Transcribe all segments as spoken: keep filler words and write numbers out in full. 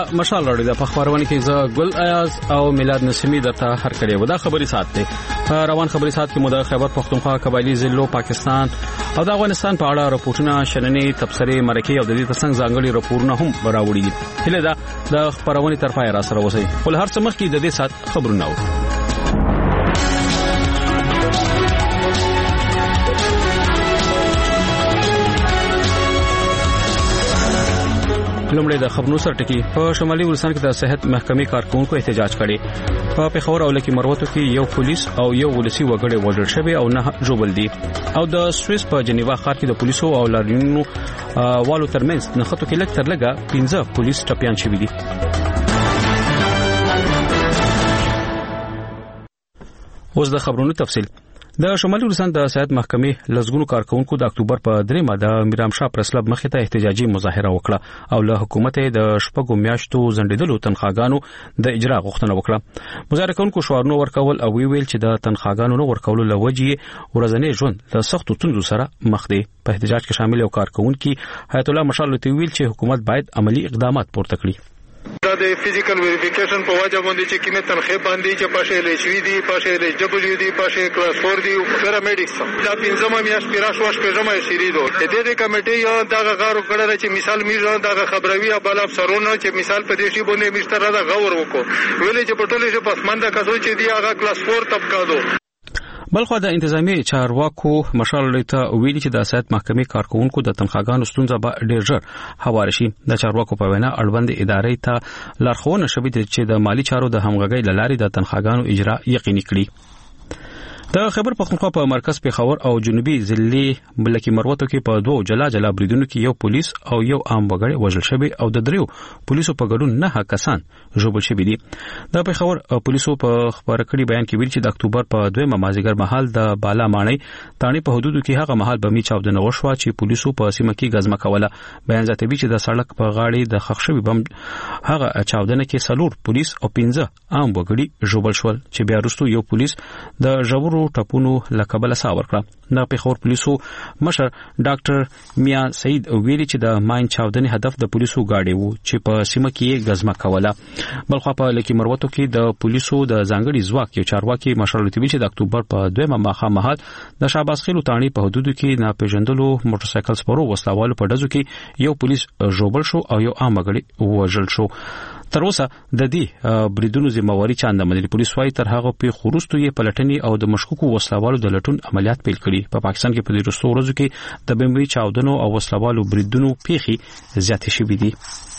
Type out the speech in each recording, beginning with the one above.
مشال راډیو د خبرونه کې ز ګل ایاز او میلاد نسیمی درته هر کړي ودا خبري سات ته روان خبري سات کې مو د خیبر پختونخوا قبایلی ضلعو پاکستان او د افغانستان په اړه راپورټونه شننې تبصره مرکه او د دې ترڅنګ ځانګړي راپورونه هم راوړي دي هله دا د خبرونه طرفه را سره وسی ول هر څه مخ کې د دې سات خبرونه و لومړی د خبرونو سرټکی په شمالي ولسان کې د صحت محکمې کارکونکو احتجاج کړي په پیښور او لکه مروتو کې یو پولیس او یو ولسی وګړي وژل شوی او نه جوړل دي او د سويس په جنیوا ښار کې د پولیسو او لاریونونو والو ترمنځ نخښتو کې لک تر لګه پنځه پولیس ټپيان شوی دي اوس د خبرونو تفصیل د شمالي ولسان د صحت محکمې لزګونو کارکونکو د اکتوبر په دریمه د میرام شاه پرسلب مخې ته احتجاجي مظاهره وکړه او له حکومت د شپږو میاشتو زندیدلو تنخواګانو د اجرا غوښتنه وکړه مظاهره کوونکو شعارونه ورکول او ویل چې د تنخواګانو نو ورکول لوجي ورځنی ژوند د سختو ستونزو سره مخ دي په احتجاج کې شامل یو کارکونکو حیات الله مشال ته ویل چې حکومت باید عملی اقدامات پورته کړي د فزیکل ویریفیکیشن په وجه باندې چې کیمه تنخې باندې چې پاشه ال ایچ وی دی پاشه ال ایچ ډبلیو دی پاشه کلاس فور دی او پیرامیډکس دا پنځمه میاشت پیراش واش پېژمه شری دو د دې کمیټې یو دغه غارو کړل چې مثال میږه دغه خبروي بل افسرونه چې مثال په دې شی باندې مشتره دا غور وکړو ویلې چې په ټوله شي پسمنده کسو چې دی هغه کلاس فور طبقه دو بلخو د انتظامی چارواکو مشال ته ویلي چې د صحت محکمې کارکونکو د تنخواګانو ستونزه به ډیر ژر هوار شي د چارواکو په وینا اړوند ادارې ته لارښوونه شوې ده چې د مالی چارو د همغږۍ لارې د تنخواګانو اجرا یقیني کړي د خیبر پختونخوا په مرکز پیښور او جنوبي ضلع ملکی مروتو کې په دوه جلا جلا بریدونو کې یو پولیس او یو عام وګړی وژل شوی او د دریو پولیسو په ګډون نه کسان ژوبل شوی دي د پیښور پولیسو په خبره کړي بیان کې ویل چې د اکتوبر په دویمه مازیګر مهال د بالا ماڼۍ تانی په حدودو کې هغه مهال بمی چاودنه وشوه چې پولیسو په سیمه کې غزمه کوله بیان ذاتوي چې د سړک په غاړې د خښوي بم هغه چاودنه کې سلور پولیس او پنځه عام وګړي ژوبل شول چې بیا وروسته یو پولیس د ژورو ټپونو لکبل سا ورکړه د پیښور پولیسو مشر ډاکټر میا سعید ویلي چې د ماین چاودنې هدف د پولیسو گاډي وو چې په سیمه کې غزمه کوله بلخو په لکی مروتو کې د پولیسو د ځانګړي ځواک یو چارواکي مشر لوتوی چې د اکتوبر په دویمه ماخه مهال د شاباس خیلو تانی په حدودو کې ناپېژندلو موټر سایکل سپرو وسلوالو په ډزو کې یو پولیس ژوبل شو او یو عام وګړی وژل شو تر اوسه د دې بریدونو ذمہواری چاند منلي پولیس وايي تر هغه په خروستو یې پلټنې او د مشکوکو وسلوالو د لټون عملیات پیل کړي په پاکستان کې په دې وروستو ورځو کې د بمبي چاودنو او وسلوالو بریدونو پیخي زیاتې شوې دي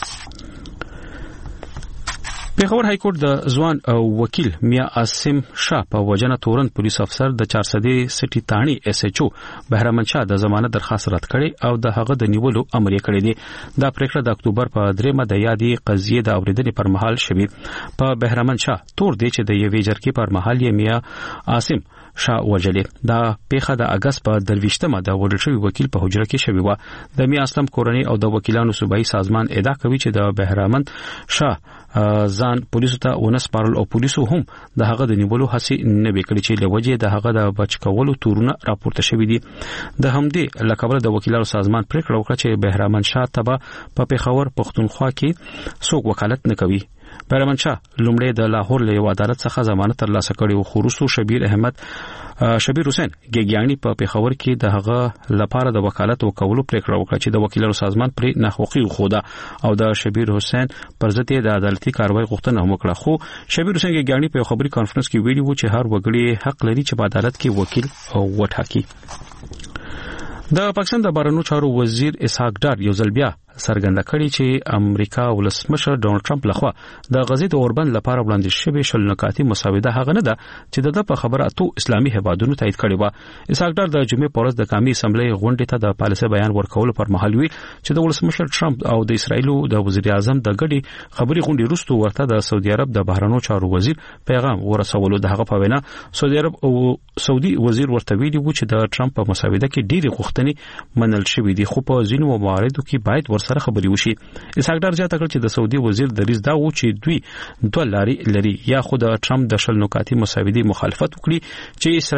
پیښور های کورټ د ځوان وکیل میا عاصم شاه په وجنه تورن پولیس افسر د چار سدې سټي تانی اس ایچ او بهرمن شاه د ضمانت درخواست رد کړي او د هغه د نیولو امر یې کړی دی دا پریکړه د اکتوبر په دریمه د یادې قضیې د اوریدنې پر مهال شوې په بهرمن شاه تور دی چې د یوې جرګې پر مهال یې میا عاصم شاه وجلې دا پیښه د اگست په درويشتمه د وډل شوی وکیل په حجره کې شوی و د میا اسلام کورنۍ او د وکیلانو صوبایي سازمان ادعا کوي چې د بهرمن شاه ځان پولیسو ته ونسپارل او پولیسو هم د هغه د نیولو هڅه نه وکړي چې لوجه د هغه د بچ کولو تورونه راپورته شوی دي د همدې لکبل د وکیلانو سازمان پریکړه وکړه چې بهرمن شاه تبه په پیښور پختونخوا کې څوک وکالت نه کوي بهرمن شاه لومړی د لاهور له عدالت څخه ضمانت ترلاسه کړي او خروستو شبیر احمد شبیر حسین ګیګیانی په پیښور کې د هغه لپاره د وکالت وکولو پریکړه وکړه چې د وکیلانو سازمان پرې نه حقوقي خوده او د شبیر حسین پر ضد د عدالتي کاروای غوښتنه هم وکړه خو شبیر حسین ګیګیانی په خبري کانفرنس کې ویلي و چې هر وګړي حق لري چې په عدالت کې وکیل وټاکي د پاکستان د بهرنیو چارو وزیر اسحاق ډار یو ځل بیا څرګنده کړي چې امریکا ولسمشر ډونالد ټرمپ لخوا د غزې د اوربند لپاره وړاندې شوی شل نکاتي مسوده هغه نه ده چې د په خبره اتو اسلامي هیوادونو تایید کړي و اسحاق ډار د جمعې په ورځ د قومي اسمبلی غونډې ته د پالیسي بیان ورکول پر مهال وی چې د ولسمشر ټرمپ او د اسرایل د وزیر اعظم د ګډي خبري غونډې وروسته ورته د سعودي عرب د بهرنیو چارو وزیر پیغام ورسولو د هغه په وینا سعودي عرب او سعودي وزیر ورته ویلي و چې د ټرمپ په مسوده کې ډېری غوښتنې منل شوې دي خو په ځینو مواردو کې باید سره خبري وشي اسحاق ډار زیاته کړ چې د سعودي وزیر دریځ دا و چې دوی دوه لارې لري یا خود ټرمپ د شل نکاتي مسودې مخالفت وکړي چې اسرائیل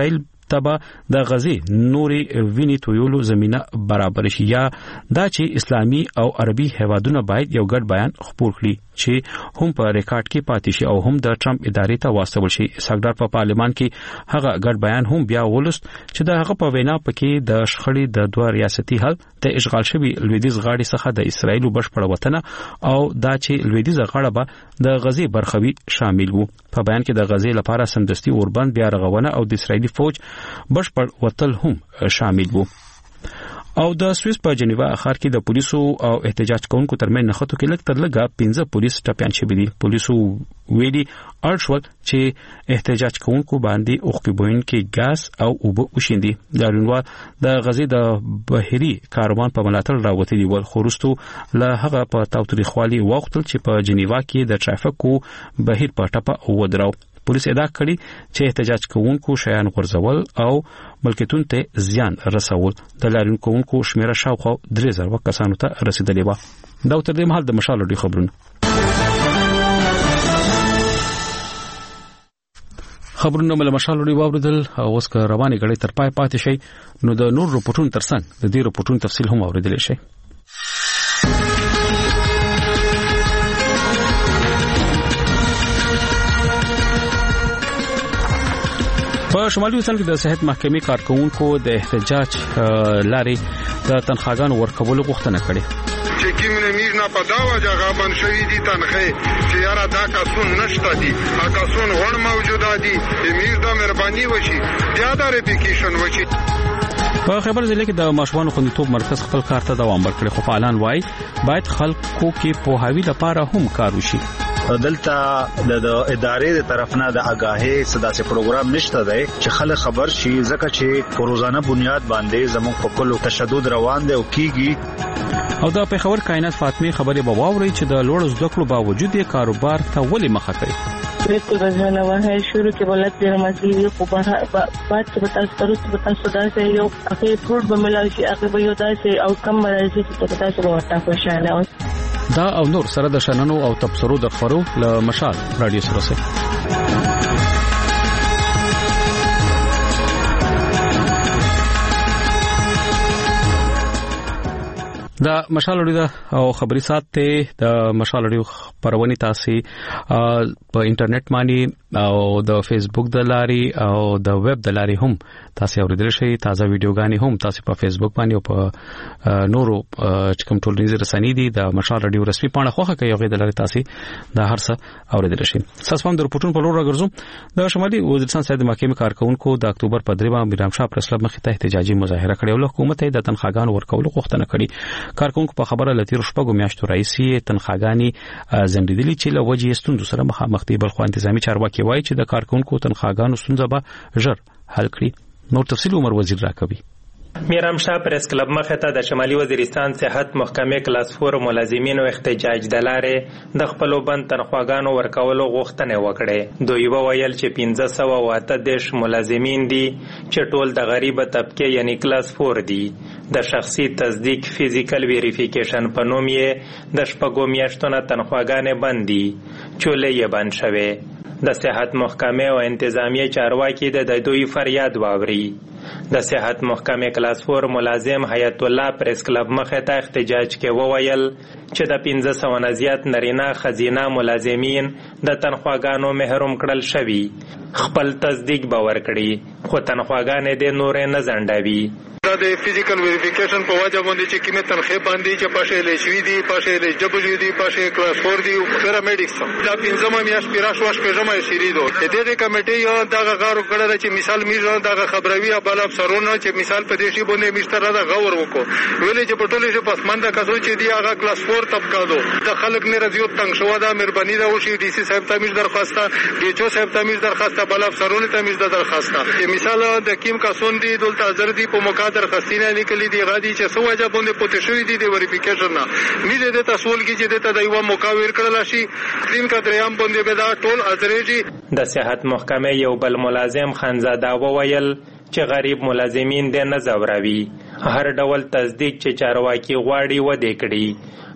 تبا د غزي نوري ویني تویولو زمينه برابر شي یا دا چې اسلامي او عربي هیوادونه باید یو ګډ بیان خپور کړي چې هم په ریکارډ کې پاتې شي او هم د ټرمپ ادارې ته واستول شي. ساګدار په پارلمان کې هغه ګډ بیان هم بیا ولست چې د هغه په وینا پکې د شخړې د دوه ریاستي حل ته اشغال شوی لویدیز غاړي څخه د اسرایل بشپړ وطن او دا چې لویدیز غاړه به د غزي برخوي شامل وو. په بیان کې د غزي لپاره سمدستي اوربند بیا رغونه او د اسرایلی فوج بشپړ وتل هم شامل وو. او د سویس په جنیوا اخر کې د پولیسو او احتجاج کوونکو ترمن نخښتو کې لږ تر لږه پنځه پولیس ټپيان شوي دي. پولیسو ویلي ارشول چې احتجاج کوونکو باندې اوخکبوین کې غاز او اوبه وشیندي. د رونوا د غزي د بهري کاروان په ملاتړ راوتلي ول خورستو له هغه په تاوتریخوالي وختل چې په جنیوا کې د ټرافیکو بهیر په ټپه ودراو. پولیس ادعا کړي چې احتجاج کوونکو شیان غورځول او ملکیتون ته زیان رسول. د لارین کوونکو شمیره شاوخوا درې زره کسانو ته رسیدلې و. دا تر دې مهال د مشال لوی خبرونه خبرونه مل مشال لوی واوریدل او اوس که رواني غړي تر پای پاتې شي نو د نور رپورټونو ترڅنګ د دې رپورټونو تفصیل هم اوریدل شي. په شمالي وطن کې د صحت محکمې کارکونکو د احتجاج لاري د تنخواګانو ورکولو غوښتنه کړې چې کیمنه میر نه په دا وجه غابن شوی دي تنخې چې یاره دا کسون نشته دي هغه کسون ور موجوده دي میر دا مهرباني وشي بیا دا ریپلیکیشن وشي. په خبر ضلع کې د ماشومان خوندیتوب مرکز خپل کار ته دوام ورکړي خو فعالان وایي باید خلکو کې پوهاوی لپاره هم کار وشي. دلته د ادارې د طرف نه د آگاهي صداسه پروګرام نشته دی چې خلک خبر شي ځکه چې په روزانه بنیاد باندې زموږ په کلو تشدد روان دی او کیږي. او دا په خبر کائنات فاطمه خبري به واوري چې د لوړ زده کړو باوجود یې کاروبار ته ولې مخه کوي. تو رجانا واه شروع کې ولادت د رمزي خو بعد څه بتا سترس بتا صدا سے یو اخی فروټ بملای شي اخی به یو داسې او کم راځي چې تاسو ورته خوشاله اوس. دا او نور سره د شننو او تبصرو د خبرو له مشال رادیو سره سره د مشال لري او خبري سات ته د مشال لري پرونی تاسو په انټرنیټ باندې او د فیسبوک د لاري او د ویب د لاري هم تاسو اوریدل شي. تازه ویډیوګانی هم تاسو په فیسبوک باندې او په نورو چې کوم ټولنیز رسنۍ دي د مشال رادیو رسمي پاڼه خوخه کوي او د لاري تاسو د هر څه اوریدل شي. تاسو هم د رپورټونو په لور راګرځو. د شمالي وزیرستان سید محکمې کارکونکو د اکتوبر په درېمه میرام شاه پرس کلب مخې ته احتجاجي مظاهره کړې او حکومت یې د تنخواګانو ورکولو غوښتنه کړې. کارکونکو په خبره لتی رشپګو میاشتو رئیسي تنخواګانی زمریدلی چې له وجې ستوندو سره مخامخ دي بل خو انتظامی چارواکي وایي چې د کارکونکو تنخواګانو ستونزه به ژر حل کړي. نور تفصیل عمر وزیر راکوي. میرام شاه پرس کلب مخه ته د شمالي وزیرستان صحت محکمې کلاس فور ملازمینو احتجاج د لارې د خپل بند تنخواګانو ورکولو غوښتنه وکړه. دوی وویل چې پنځه سوه او اته دیرش ملازمین دي چې ټول د غریبه طبقه یعنی کلاس فور دي. د شخصي تصدیق فزیکل ویریفیکیشن په نوم یې د شپږو میاشتو نه تنخواګانې بندي چولې یې بند شوه. د صحت محکمې او انتظامیه چارواکي د دوی فریاد واوري. د صحت محکمې کلاس فور ملازم حیات الله پرس کلب مخه ته احتجاج کې وویل چې د پنځه سوه نه زیات نارینه خزینه ملازمین د تنخواګانو محروم کړل شوي. خپل تصدیق به ورکړي خو تنخواګانې د نورې نه ځنډوي. دا د فزیکل ویریفیکیشن په وجه باندې چې کومه تنخې باندې چې پاشه لښوی دي پاشه لښ ډبلیو دي پاشه کلاس فور دي پیرامیډکس دا پنځمه میاش پیراش واش پېژمه سریدو د دې کمیټې یو دغه غارو کړل چې مثال میږه دغه خبروي ابل افسرونه چې مثال په دې شی باندې مشتره دا غور وکړو ویلې چې په ټولې چې پسمنده کسو چې دی هغه کلاس فور طبقه دو د خلک نه رضیو تنگ شو دا مهرباني دا وشي ډي سي صاحب ته مش درخواسته ډي چو صاحب ته مش درخواسته بل افسرونه ته مش درخواسته مثال د کیم کسون دي دلته حاضر دي په موقع درخواستینه لیکلي دی غادي چې سو وجه باندې پوتې شوې دي د ویریفیکیشن نه مې د تاسول کې چې د تدایو موقع ور کړل شي دین کا دریام باندې به دا ټول ازریجی. د صحت محکمې یو بل ملازم خانزاده وویل چې غریب ملازمین د نه زوروي هر ډول تصدیق چې چارواکي غواړي و دې کړي.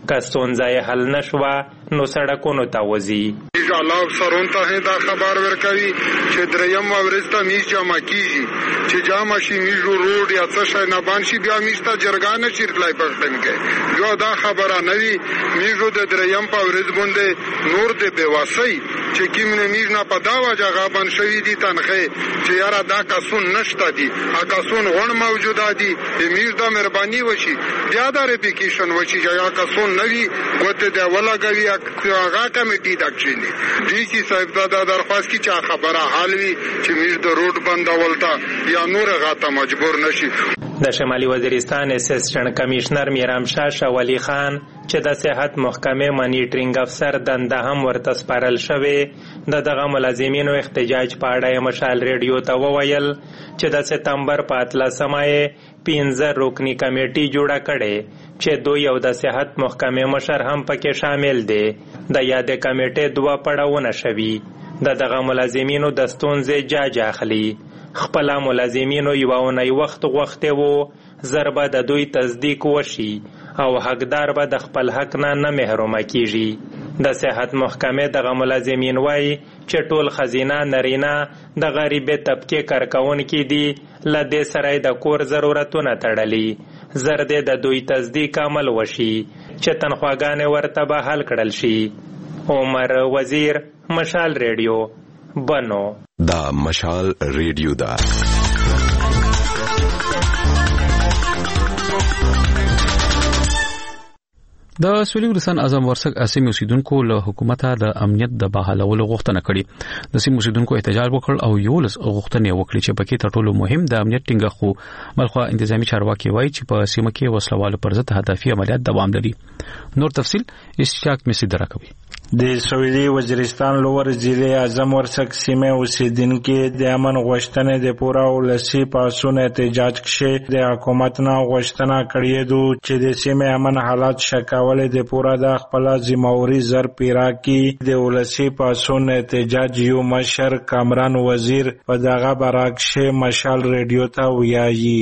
که ستونزه حل نشوه نو سړکونو ته وځي. جالب سرون ته دا خبر ورکوي چې دریم ورځ ته میز جمع کیږي چې جمع شي میز روډ یا څه شي نه باندې شي بیا میز ته جرګانه چیرلای پښتن کې یو دا خبره نه وي میزو د دریم په ورځ باندې نور د بیواسي چې کیمنه میز نه په دا وجه غابن شوی دي تنخه چې یاره دا کسون نشته دي ا کسون غون موجوده دي د میز د مهرباني وشي بیا د ریپلیکیشن وشي یا کسون نوي وته د ولګوي هغه کمیټي دکښینی ډي سي صاحب دا درخواست کی چا خبره حال وی چې میز د روډ بندولتا یا نور غاته مجبور نشي. د شمالي وزیرستان اسسټنټ کمشنر میرام شاه شاولی خان چې د صحت محکمې مانیټرینګ افسر دنده هم ورته سپارل شوې د دغه ملازمینو احتجاج په اړه مشال ریډیو ته وویل چې د سپتمبر په اتلسمه یې پنځه رکنی کمیټي جوړه کړې چې دوی او د صحت محکمې مشر هم پکې شامل دي. د یاد کمیټې دوه پړاوونه شوي د دغه ملازمینو د ستونزې جاج اخلي. خپل ملازمینو یو اونۍ وخت غوښته وو ضربه د دوی تصدیق وشي او حقدار به د خپل حق نه نه محروم کیږي. د صحت محکمې دغه ملازمین وایي چې ټول خزینه نارینه د غریبې طبقې کارکونکي دي له دې سره د کور ضرورتونه تړلي زر دې د دوی تصدیق عمل وشي چې تنخواګانې ورته به حل کړل شي. عمر وزیر مشال ریډیو بنو. دا مشال ریډیو دا د سویلي ګرستان اعظم ورسک اسیم اوسیدونکو له حکومت د امنیت د بحالولو غوښتنه کړې. د سیم اوسیدونکو احتجاج وکړ او یو لس غوښتنې وکړي چې پکې تر ټولو مهم د امنیت ټینګښت خو بلخوا انتظامی چارواکي وایي چې په سیمه کې وسلوالو پر ضد هدفي عملیات دوام لري. نور تفصيل اشتیاق مسی دراکوي. د سویلي وزیرستان لوور ضلع اعظم ورسک سیمه اوسیدونکو د امن غوښتنې د پورا ولسی پاسون احتجاج کې د حکومت نه غوښتنه کړې ده چې د سیمه امن حالات شکاول د پورا د خپل ذمہواری زر پیرا کې د ولسی پاسون احتجاج یو مشر کامران وزیر په دغه براکشه مشال ریډیو ته ویایي.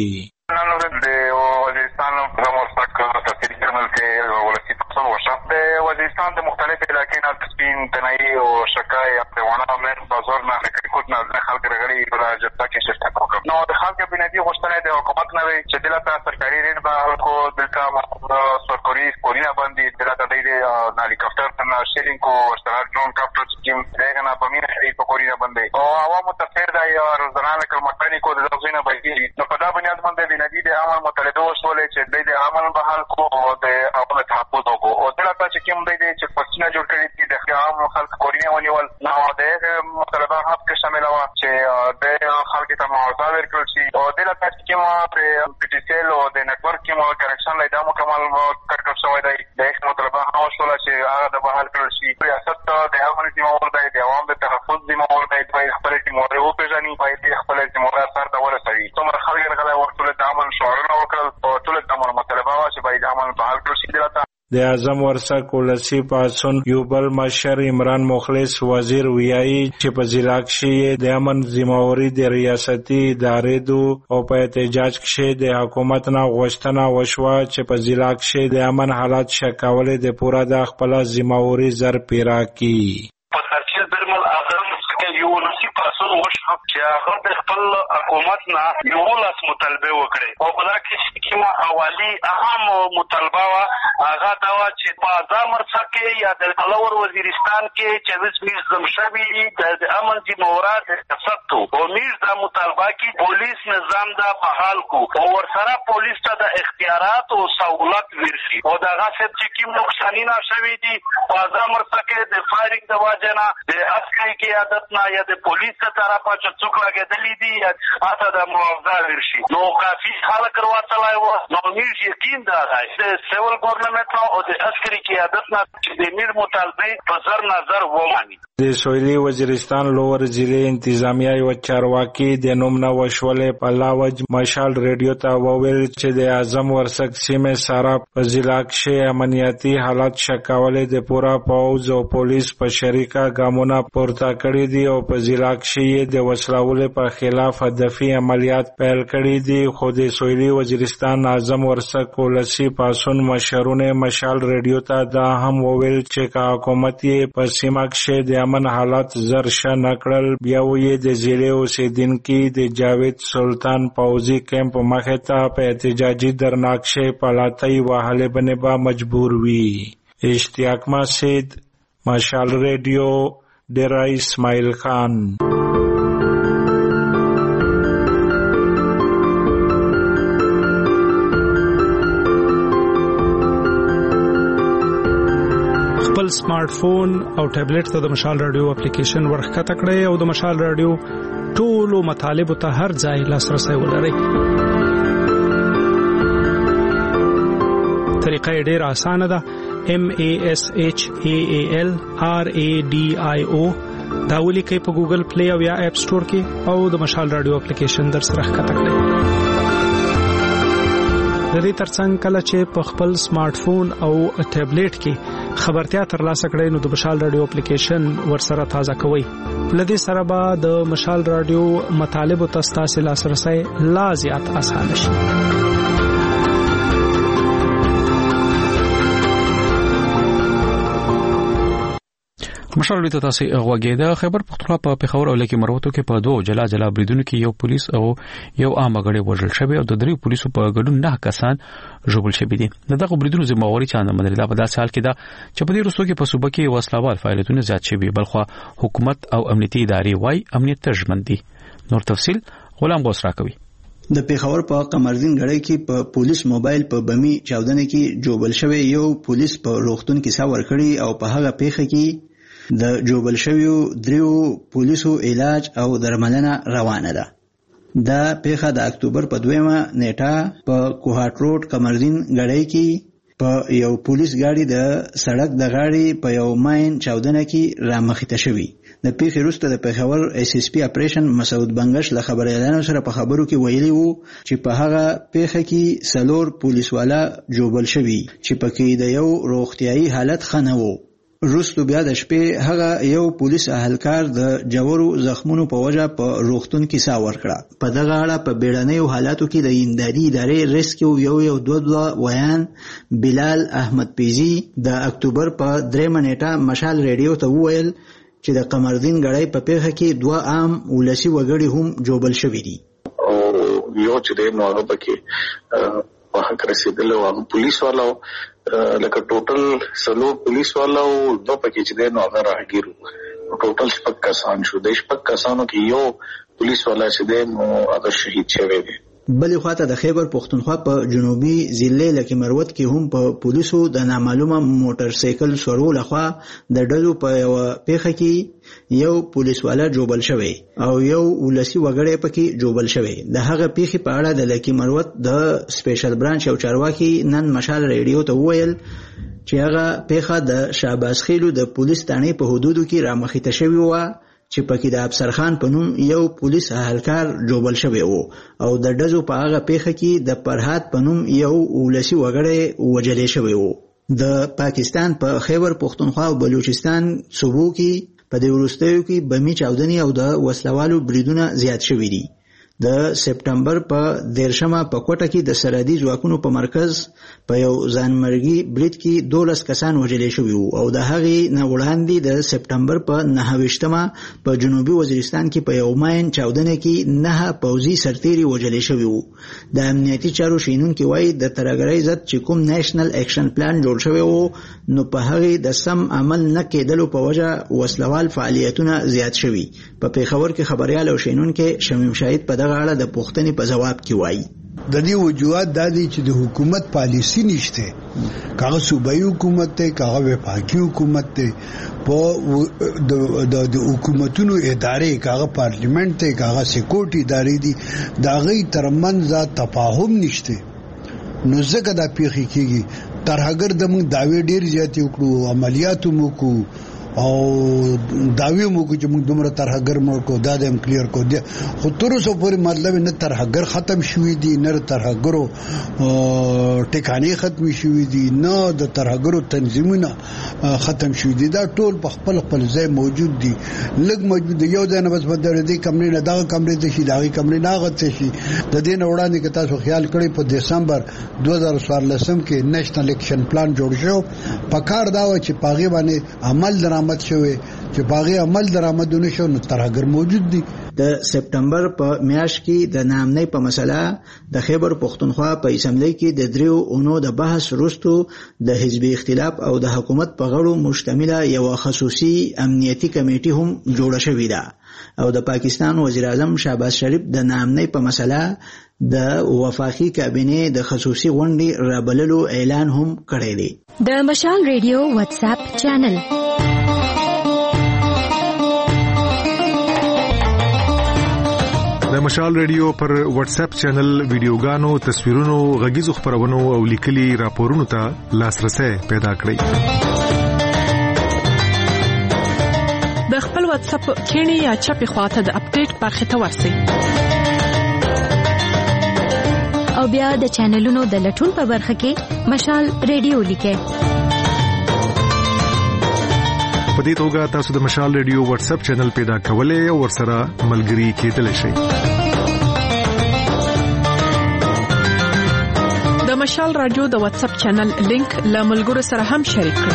وزیرستان د مختلف علاقې نه تسبین تنایي او شکای افغانانو من بازار نه لکړکوټ نه خلک رغړي په جبهه کې شرکت وکړ. نو د خلکو بنیادی غوښتنه د حکومت نه وي چې دلته سرکاري ریډ به کو دلته سرکاري کورونه باندې دلته د هلیکاپټر نه شیرینګ کو ورسره ډرون کاپټر سکیم دغه نه بمینه شي په کورونه باندې او عوامو تفسیر دی او روزانه کلمتانی کو د ځینې باندې نو په دا بنیاد باندې بنیادی د عمل مطالبه وشولې چې د عمل بحال کو او د عمل تحفظ کو او دلته چې کوم دی چې پښتنه جوړ کړی دي د عام خلک کورونه ونیول نو د مطالبه حق کې شامل و چې د خلک ته معاوضه ورکړل شي او دلته چې کوم پر پی ټی سی ایل او د نتورک کې مو کریکشن لای دا مکمل کړکړ شوی دی د مطالبه هغه شول چې هغه د بحال کړل شي ریاست د هغه ذمہوار دی د عوام د تحفظ ذمہوار دی د خپل ذمہوار او پیژني باید خپل ذمہوار سره دا ورسوي څومره خلک غلا ورته د عمل شعارونه وکړل او ټول د مطالبه وا چې باید عمل بحال کړل شي دلته. د اعظم ورسک ولسی پاسون یو بل مشر عمران مخلص وزیر ویایي چې په ضلع کې د امن ذمہواری د ریاستي ادارې دو او په احتجاج کې د حکومت نه غوښتنه وشوه چې په ضلع کې د امن حالات شکاول د پورا د خپل ذمہواری زر پیرا کی. په ترڅ برمل اعظم یو ولسی پاسون وشو چې هغه د خپل حکومت نه یو لاس مطالبه وکړي او په دا کې کومه حوالی اهم مطالبه وا هغه دا و چې په اعظم ورسک یا د لوور وزیرستان کې چې د سمیز زمشبي د امن ذمہوار ریاستو او میز د مطالبه کې پولیس نظام دا بحال کو او ورسره پولیس ته د اختیارات او سہولت ورشي او دا غاصب چې کوم نقصانونه شوي دي په اعظم ورسک د فایرینګ د واجنه د عسکري قیادت نه یا د پولیس ته طرفه چې څوک لګېدلې دي اته د معاوضه ورشي نو کافي خلک ورتلای و نو میز یقین دا دی د سیول ګورنمنت او د عسکري قیادت نه چې د میر مطالبه په زر نظر ومني. د سویلي وزیرستان لوور ضلع انتظامیه یو چارواکي د نوم نه وشولې په لاوج مشال ریډیو ته وویل چې د اعظم ورسک سیمه سره په ضلع کې امنیتي حالات شکاول د پورا پوز او پولیس په شریکه ګامونه پورته کړی دي او په ضلع کې د وسلوال په خلاف هدفي عملیات پیل کړي دي. خو د سویلي وزیرستان اعظم ورسک ولسی پاسون مشرونه مشال ریډیو ته دا هم وویل چې حکومت یې په سیمه کې د امن حالات زرشه نکړل. بیا یې د ضلع اوسیدونکو د جاوید سلطان پوزي کیمپ مخې ته په احتجاجي درناکشه پلاتای وهله بنبا مجبور وی. اشتیاق مسجد مشال ریډیو ډیرا اسماعیل خان. خپل سمارټ فون او ټابلیټ ته د مشال رادیو اپلیکیشن ورخته کړئ او د مشال رادیو ټولو مطالب ته هر ځای لاسرسي ولرئ. طریقه ډېر اسانه ده. M A S H A A L R A D I O دا ولیکئ په ګوګل پلی او یا اپ سٹور کې او د مشال رادیو اپلیکیشن در سره ښکته کړئ. د دې ترڅنګ کله چې په خپل سمارټ فون او ټابلیټ کې خبرتیا ترلاسه کړئ نو د مشال رادیو اپلیکیشن ورسره تازه کوئ. لدې سره به د مشال رادیو مطالب ته ستاسو لاسرسي لا زیات اسانه شي. مشال رادیو تاسو غوږی د خیبر پختونخوا په پیښور او لکه مروتو کې په دوه جلا جلا بریدونو کې یو پولیس او یو عام غړي وژل شوی او د دریو پولیسو په ګډون نه کسان ژوبل شوی دي. دغه بریدونو ذمہواری چانه منل دا په داسې حال کې دا چې په دې روسو کې په صوبه کې وسلوال فعالیتونه زیات شوي بلخو حکومت او امنیتي ادارې وايي امنیت ترجمن دي. نور تفصيل غلام غوس راکوي. د پیښور په قمردین غړی کې په پولیس موبایل په بمی چاودنه کې جوبل شوی یو پولیس په روغتون کې ساور کړی او په هغه پیښه کې د جوبل شویو دریو پولیسو علاج او درملنه روانه ده. دا پیښه د اکتوبر په دویمه نیټه په کوهاټ روډ قمردین غړی کې په یو پولیس گاډي د سړک د غاړې په یو ماین چاودنه کې رامخته شوی. د پیښې وروسته د پیښور ایس ایس پی اپریشن مسعود بنگش له خبريالانو سره په خبرو کې ویلي وو چې په هغه پیښه کې سلور پولیس والا جوبل شوی چې پکې د یو روغتيایي حالت خنه وو. روستو بیا د شپې هغه یو پولیس اهلکار د جوړو زخمونو په وجه په روغتون کې ساور کړه. په دغه اړه په بیړنیو حالاتو کې د امدادي ادارې ریسکیو یو یو دوه دوه ویان بلال احمد پیزی د اکتوبر په درېمه نیټه مشال ریډیو ته وویل چې د قمردین غړی په پیښه کې دوه عام ولسی وګړي هم جوبل شوي دي. او یو چې د موږ پکې په حق رسیدل او پولیس والو لکه ټوټل سلو پولیس والو دوه پکې چې د نو هغه راګیرو ټوټل شپږ کسان شو. د شپږ کسانو کې یو پولیس والا چې د نو هغه شهید شوی دی. بلې خواته د خیبر پختونخوا په جنوبي ضلع لکه مروت کې هم په پولیسو د نامعلومه موټر سایکل سورو لخوا د ډلو په یو پیښه کې یو پولیس والا جوبل شوی او یو ولسی وګړی پکې جوبل شوی. د هغه پیښې په اړه د لکه مروت د سپیشل برانچ او چارواکي نن مشال ریډیو ته وویل چې هغه پیښه د شهباز خیلو د پولیس تانې په حدودو کې رامخته شوی و چې پکې د افسر خان په نوم یو پولیس اهلکار جوبل شوی وو او د ډزو په هغه پیښه کې د فرحات په نوم یو ولسی وګړی وژل شوی وو. د پاکستان په پا خیبر پختونخوا او بلوچستان صوبو کې په دې وروستیو کې بمی چاودنې او د وسلوالو بریدونه زیات شوي دي. د سپټمبر په دیرشمه په کوټه کې د سرحدي ځواکونو په مرکز په یو ځانمرګي برید کې دولس کسان وژل شوي وو او د هغې نه وړاندې د سپټمبر په نهه ویشتمه په جنوبي وزیرستان کې په یو ماین چاودنه کې نه پوځي سرتیري وژل شوي وو. د امنیتي چارو شینونکي وایي د ترهګرۍ ضد چې کوم نېشنل اکشن پلان جوړ شوی وو نو په هغې د سم عمل نه کېدلو په وجه وسلوال فعالیتونه زیات شوي. په پیښور کې خبريال او شینونکي شمیم شاهد په غاړه د پوښتنې په جواب کې وایي د دې وجوهات د دې چې د حکومت پالیسی نشته کاغه صوبایي حکومت ته کاغه وفاقي حکومت ته په د د حکومتونو ادارې کاغه پارلیمنت ته کاغه سکیورټي ادارې دي دا غي ترمنځ تفاهم نشته نو ځکه دا پیښې کیږي. ترهګر د موږ داوی ډیر زیات وکړو عملیاتو مو کو او داوی مو کو چې موږ دومره ترهګر مو کو دا د کلیر کو دي خو تر اوسه پورې مطلب نه ترهګر ختم شوی دي نه ترهګرو ټکانې ختم شوی دي نه د ترهګرو تنظیمونه ختم شوی دي دا ټول په خپل خپل ځای موجود دي لګ موجود دي یو ځای نه بس بدل دي کمرې نه دا کمرې ته شي دا کمرې نه غته شي د دې نه وړاندې کې تاسو خیال کړئ په دسمبر دوه هزار څوارلس کې نېشنل اکشن پلان جوړ شو په کار دا و چې پاغي باندې عمل درآمد شوی چې باغی عمل درآمدونه شو نو ترهګر موجود دي د سپټمبر په میاشت کې د نامنۍ په مسله د خیبر پښتونخوا په اسمبلی کې د دریو اونو د بحث وروسته د حزبي اختلاف او د حکومت په غړو مشتمله یو خصوصي امنیتي کمیټه هم جوړه شوې ده او د پاکستان وزیر اعظم شهباز شریف د نامنۍ په مسله د وفاقي کابینه د خصوصي غونډې رابللو اعلان هم کړی دی. د مشال ریډیو واتس اپ چینل د مشال ریډیو پر واتس اپ چینل ویډیوګانو، تصویرونو، غږیزو خبرونو او لیکلي راپورونو ته لاسرسي پیدا کړئ. د خپل واتس اپ کینی یا چپی خواته د اپډیټ برخه ته ورسئ او بیا د چینلونو د لټون په برخه کې مشال ریډیو لیکئ. په دې توګه تاسو د مشال ریډیو واتس اپ چینل پیدا کولای او ورسره ملګري کېدلی شئ. د مشال رادیو د واتس اپ چینل لینک له ملګرو سره هم شریک کړئ.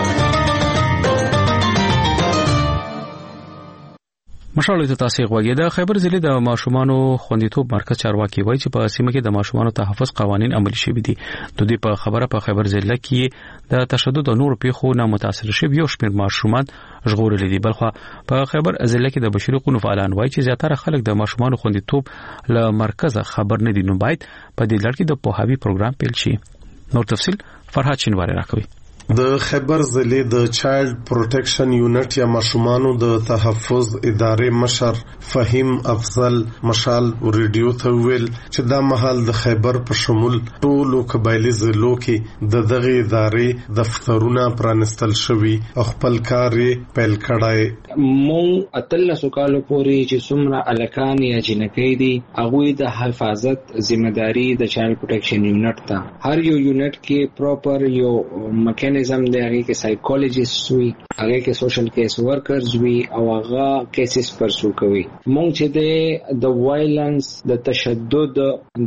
مشال ته تاسو غوږی د خیبر ضلع د ماشومانو خوندیتوب مرکز چارواکي وایي چې په سیمه کې د ماشومانو تحفظ قوانين عملي شوي دي. د دې په خبره په خیبر ضلع کې د تشدد او نور پیښو نه متاثر شوي یو شمېر ماشومان ژغورل دي. بلخو په خیبر ضلع کې د بشري حقوقو فعالان وایي چې زیاتره خلک د ماشومانو خوندیتوب له مرکز خبر نه دي، نو باید په دې لړ کې د پوهاوی پروګرام پیل شي. نور تفصيل فرهاد شینواری راکوي. د خیبر ضلع د چایلډ پروټیکشن یونټ یا ماشومانو د تحفظ ادارې مشر فهیم افضل مشال ریډیو ته ویل چې دا مهال د خیبر په شمول ټولو قبایلی ضلعو کې د دغه ادارې دفترونه پرانستل شوي او خپل کار پیل کړای. مونږ اتلسو کالو پورې چې څومره الکان یا جنکې دي هغه د حفاظت ذمہداري د چایلډ پروټیکشن یونټ ته هر یو یونټ کې پراپر یو مکان نظام دی، هغه کې سایکولوژیست وي، هغه کې سوشل کیس ورکرز وي او هغه کیسز پرسو کوي. مونږ چې د وایلنس، د تشدد،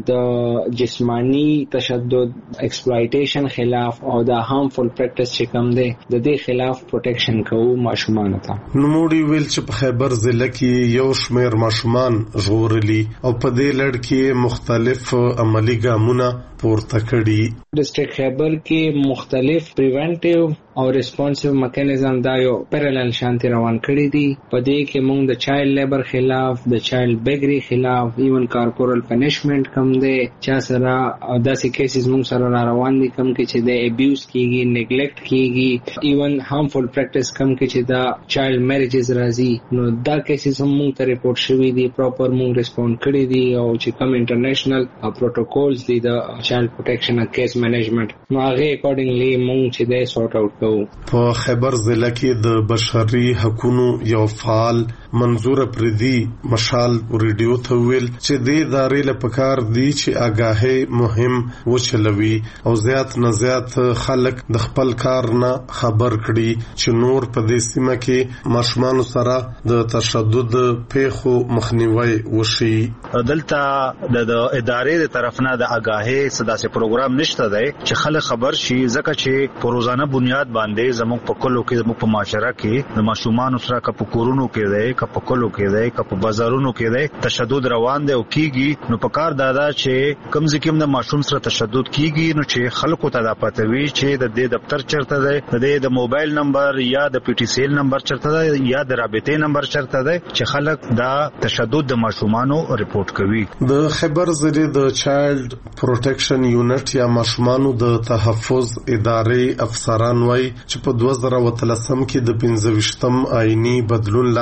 د جسمانی تشدد، ایکسپلایټیشن خلاف او د هارمفul پریکټس چې کوم دی د دې خلاف پروټیکشن کوو ماشومان ته. نوموړي ویل چې په خیبر ضلع کې یو شمېر ماشومان ژغورلي او په دې لړ کې مختلف عملی ګامونه پورته کړي. ډسټریکټ خیبر کې مختلف پریونټیو او ریسپانسیو میکانیزم دا یو پیرالل شانتي روان کړی دي. په دې کې موږ د چایلډ لیبر خلاف، د چایلډ بیګری خلاف، ایون کارپورل پنیشمنت کم دی چا سره داسې کیسز موږ سره را روان دي کم کې چې د ابیوز کیږي، نیګلیکټ کیږي، ایون هارمفul پریکټس کم کې چې دا چایلډ میریجز راځي. نو دا کیسز هم موږ ته ریپورت شوي دي، پراپر موږ ریسپوند کړی دي او چې کم انټرنیشنل پروتوکولز دي د چایلډ پروټیکشن او کیس مینجمنت نو هغه اکارډنګلی موږ چې د سورټ اوټ کوو. په خیبر ضلع کې د بشري حقوقو یو فعال منظور پردي مشال ریډیو ته ویل چې د ادارې لپاره دي چې آگاهي مهم وچلوي او زیات نه زیات خلک د خپل کار نه خبر کړي چې نور په دې سیمه کې ماشومان سره د تشدد پیښو مخنیوي وشي. دلته د ادارې د طرف نه د آگاهي سداسي پروګرام نشته دی چې خلک خبر شي، ځکه چې په روزانه بنیاد باندې زموږ په کلو کې زموږ په معاشره کې د ماشومان سره کا په کورونو کې دی، کا په کلو کې دی، کا په بازارونو کې دی تشدد روان دی او کیږي. نو په کار دادا چې کم ځکه د ماشوم سره تشدد کیږي نو چې خلکو ته دا پته وي چې د دې دفتر چرته دی، د دې د موبایل نمبر یا د پی ټی سیل نمبر چرته دی یا د رابطې نمبر چرته دی چې خلک دا تشدد د ماشومانو ریپورت کوي. د خیبر ضلع د چایلډ پروټیکشن یونټ یا ماشومانو د تحفظ ادارې افسران وایي چې په دوه زره اتلسم کې د پنځه ویشتم آئینی بدلون لاندې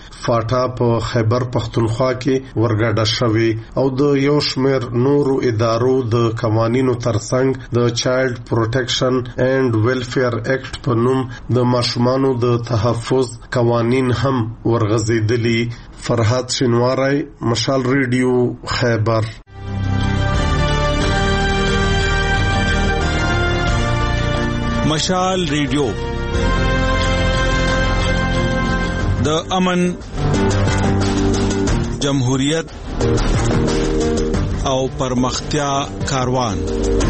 فاټا په خیبر پختونخوا کې ورګډه شوی او د یو شمېر نورو ادارو د قوانینو ترڅنګ د چایلډ پروټیکشن اینڈ ویلفیر ایکټ په نوم د ماشومانو د تحفظ قوانین هم ورغځېدلي. فرحات شینواری، مشال ریډیو، خیبر. مشال ریډیو د امن، جمهوریت او پرمختیا کاروان.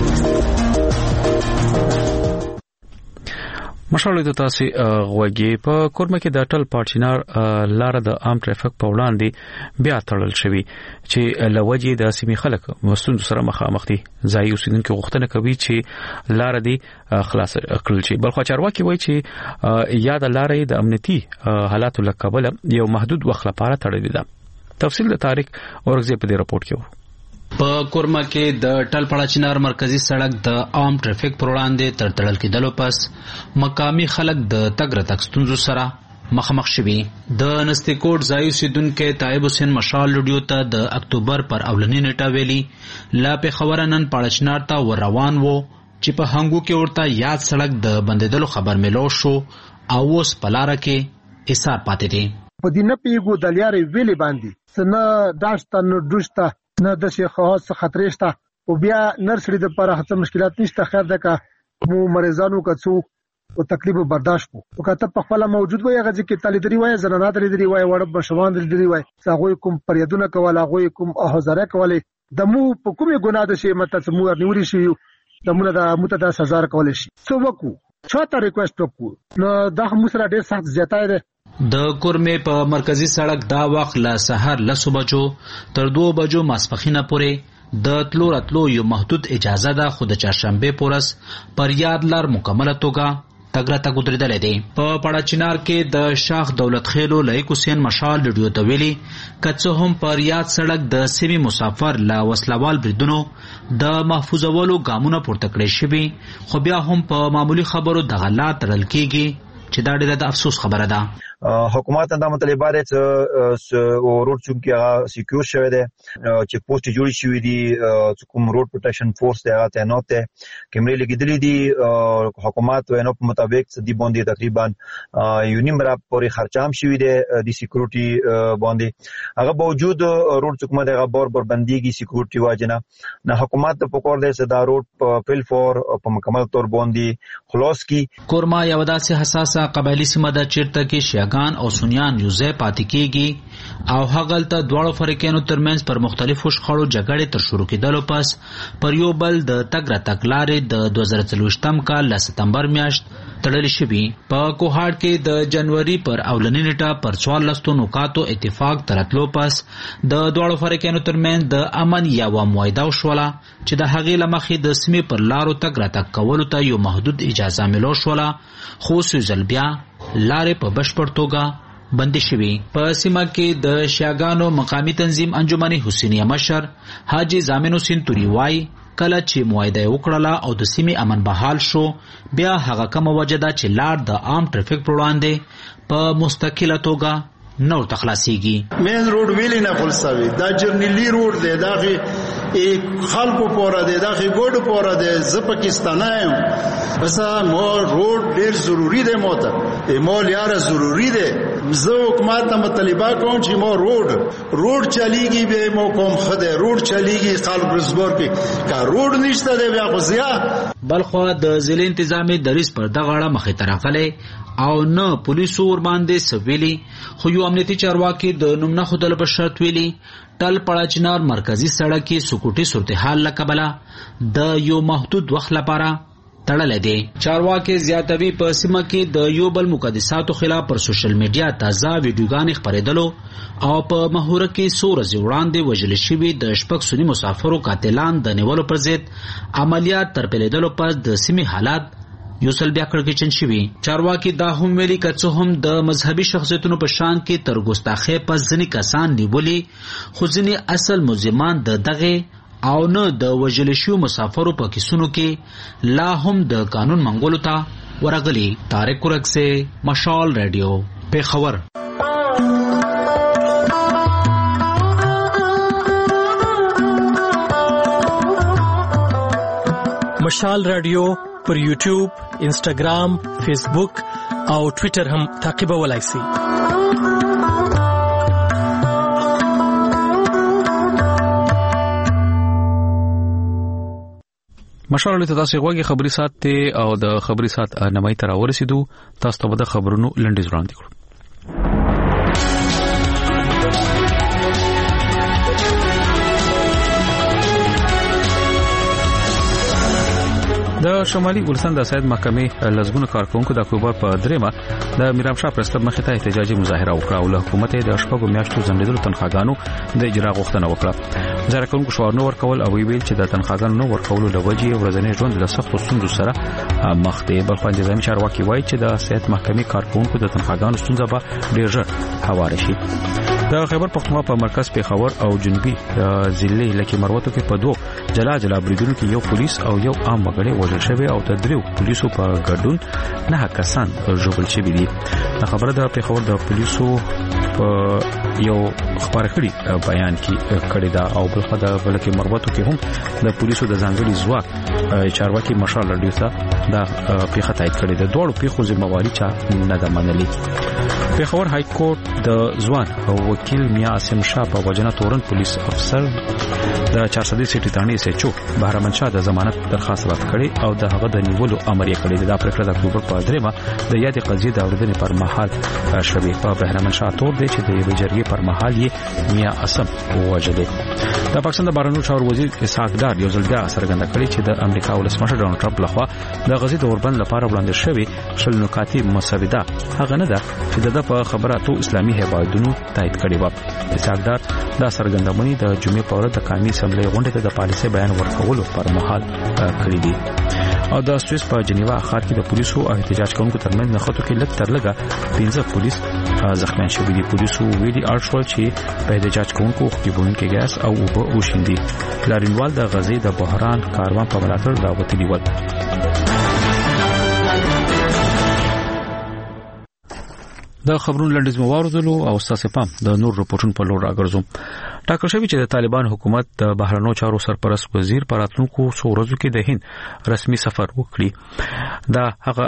مشال د تاسو غوږی په کورمه کې د ټل پارچینار لار د عام ټریفیک په وړاندې بیا تړل شوی چې لوجې د سیمې خلک مستند سره مخامخ دي. ځای اوسیدونکو غوښتنه کوي چې لار دې خلاص کړل شي. بلخو چارواکي وایي چې یا د لارې د امنیتي حالاتو له کبله یو محدود وخت لپاره تړلې ده. تفصیل د طارق اورغزی په دې رپورت کې په کورما کې د ټل پړه چنار مرکزی سړک د عام ټریفیک پر وړاندې تر تړل کېدلو پس مقامی خلک د تګ راتګ ستونزو سره مخامخ شوي. د نستې کوټ ځای اوسیدونکي طیب حسین مشال ریډیو ته د اکتوبر پر اولنی نیټه ویلي لا پېښور نن پړه چنار ته ور روان وو چې په هنګو کې ورته یاد سړک د بندیدلو خبر ملو شو او اوس په لاره کې ایثار پاتې دي. په دې نه پیګو د لارې ویلې باندې څنګه داشته نو دوشته نه د شیخ خاص خطرېشته او بیا نرسړي د پر هڅه مشکلات نشته. خیر ده که مو مریضانو کڅو او تکلیف برداشت کو او کته په خپل موجود وي هغه چې تل دري وای زنانه دري دري وای وړ بشوان دري وای هغه کوم پریدونه کول هغه کوم احزاره کول د مو په کومه ګناه ده شي مته مو نیوري شي د مو د متدا سزا کول شي سو وکو چاته ریکوست وکړو نو دا مو سره ډېر سخت زیاتای ده. د کورمه په مرکزی سړک دا وخت له سحر لسو بجو تر دو بجو ماسپخینه پورې د تلو راتلو یو محدود اجازه ده، خو د چهارشنبه پورس پر یاد لار مکمله توګه تګ راتګ ودرېدلی دی. په پړه چنار کې د شاخ دولت خیلو لایق حسین مشال ریډیو ته ویلي که څه هم پر یاد سړک د سیمې مسافر له وسلوال بریدونو د محفوظولو ګامونه پورته کړی شوي، خو بیا هم په معمولی خبرو دغه لار تړل کېږي چې دا ډېره د افسوس خبره ده. حکومت دا مطالبه ده چې روډ چونکی هغه سکیور شوی دی، چې پوسټ جوړ شوی دي، چې کوم روډ پروټیکشن فورس دی هغه تعینات دی، کیمرې لګیدلې دي. حکومت وینو په مطابق د باندې تقریبا یو نیم را پورې خرچام شوی دی د سکیورټي باندې. هغه باوجود روډ چکمه دغه بار بار بنديږي سکیورټي واجنه نه. حکومت په کور دی چې دا روډ په فل فور په مکمل تور باندې خلاص کی. کورما یو داسې حساسه قبایلی سیمه ده چیرته کې شیعه او سنیان یوځای پاتې کېږي او هغلته دواړو فریقینو ترمنځ پر مختلفو شخړو جګړې تر شروع کېدلو پس پر یو بل د تګ راتګ لارې د دوه زره څلوېښتم کال له ستمبر میاشت تړلې شوي. په کوهاټ کې د جنوري پر اولنی نیټه پر څوارلسو نکاتو اتفاق تر راتلو پس د دواړو فریقینو ترمنځ د امن یوه معاهده وشوله چې د هغې له مخې د سیمې پر لارو تګ راتګ کولو ته یو محدود اجازه ملو شوله، خو څو ځل بیا لارې په بشپړ توګه بندي شوي. په سیمه کې د شیعاګانو مقامی تنظیم انجمن حسینیه مشر حاجی زامن حسین توری وای کله چې معاهده وکړه او د سیمې امن بحال شو، بیا هغه کومه وجه ده چې لار د عام ټریفیک پر وړاندې په مستقله توګه نو تخلاصيږي. مین روډ ویلی نه خلاصوي، دا جرنیلی روډ دی، دا غي خلکو پورا دی، دا غي ګوډ پورا دی. ز پاکستانایم بس مو روډ ډیر ضروری دی، مو ته مو یاره ضروری دی. زه حکومت ته مطالبه کوم چې مو روډ روډ چلیږي، به مو کوم خده روډ چلیږي خلک رزګور کې کا روډ نشته دی بیا خو زیا. بلخو د ضلع انتظامی دریس پر دغه اړه مخې طرفله او نه پولیسو ور باندې سویلی، خو یو امنیتي چارواکي د نوم نه خودل په شرط ویلي ټل پړه چنار مرکزی سړک کې سکوټي صورتحال لکبله د یو محدود وخت لپاره تړل دي. چارواکي زیاتوي په سیمه کې د یو بل مقدساتو خلاف پر سوشل میډیا تازه ویډیوګانې خپرېدلو او په مهوره کې څو ورځې وړاندې وژل شوي د شپږ سني مسافرو قاتلان د نیولو پر ضد عملیات تر پیلېدلو پس د سیمې حالات یو سل بیا کړکېچن شوي. چارواکي دا هم ویلي که څه هم د مذهبي شخصیتونو په شان کې تر ګستاخۍ پس ځینې کسان نیولي، خو ځینې اصل ملزمان د دغې او نه د وژل شویو مسافرو په کیسونو کې لا هم د قانون منګولو ته ورغلي. طارق اورغزی، مشال ریډیو، پیښور. مشال رادیو پر یوټیوب، انسټاګرام، فیسبوک او ټوئیټر هم تعقیبولای شئ. مشال له تاسو غوږی خبري سات ته او د خبري سات نمای تر ورسېدو. تاسو ته د خبرونو لنډیز وړاندې کړو. د شمالي ګلستان د سید محکمې لزګونو کارکونکو د اکتوبر په دریمه د میرام شاه پرستب مخې ته احتجاجي مظاهره وکړه او له حکومت د شپږو میاشتو ځنډېدلو تنخواګانو د اجرا غوښتنه وکړه. مظاهره کوونکو شعار نو ورکول او ویل چې د تنخواګانو نو ورکولو له وجې ورځنی ژوند له سختو ستونزو سره مخ دی. بلخو نظامي چارواکي وایي چې د سید محکمې کارکونکو د تنخواګانو ستونزه به ډېر ژر هواره شي. د خیبر پختونخوا په مرکز پیښور او جنوبي ضلع لکه مروتو کې په دوه جلا جلا بریدونو کې یو پولیس او یو عام وګړی وژل شوی او د دریو پولیسو په ګډون نه کسان ژوبل شوي دي. خبره د پیښور د پولیسو په یو خبر کړي بیان کې کړي دا او بل خو د بلکې مروتو کې هم د پولیسو د ځانګړي ځواک چارواکي مشال رادیو ته دا پیښه تایید کړي. د دوړو پیښو ذمہواری چا نه ده منلې. پیښور های کورټ د ځوان او وکیل میا عاصم شاه په وجنه تورن پولیس افسر د چار سدې سټی تانی سچو بهرمن شاه د ضمانت درخواست رد کړي او د هغه د نیولو امر یې کړی. د پریکړه د اکتوبر په دریمه د یادې قضیې د اوریدنې پر مهال شوې. په بهرمن شاه تور دی چې د یوې جرګې پر مهال یې میا عاصم وژلې. د پاکستان د بهرنیو چارو وزیر اسحاق ډار یو ځل بیا څرګنده کړې چې د امریکا ولسمشر ډونالد ټرمپ لخوا د غزې د اوربند لپاره وړاندې شوی شل نکاتي مسوده هغه نه ده چې د په خبره اتو اسلامي هیوادونو تایید کړي و. اسحاق ډار دا څرګندونه د جمعې په ورځ د قومي اسمبلی غونډې ته د پالیسي بیان ورکولو پر مهال کړې دي. او د سویس په جنیوا ښار کې د پولیسو او احتجاج کوونکو ترمنځ نښتو کې لږ تر لږه پنځه پولیس زخمیان شوي دي. پولیسو ویلي ارشول چې په احتجاج کوونکو خوبونکو ګاز او اوبه وشیندي. لارینوال د غزې د بحران کاروان په ملاتړ راوتلي ول. د خبرونو لنډیز مواردلو او تاسو پام د نور رپورټونو په لور راګرځوم. ټاکل شوی چې د طالبان حکومت د بهرنیو چارو سرپرست وزیر پر راتلونکو څو ورځو کې د هند رسمي سفر وکړي. دا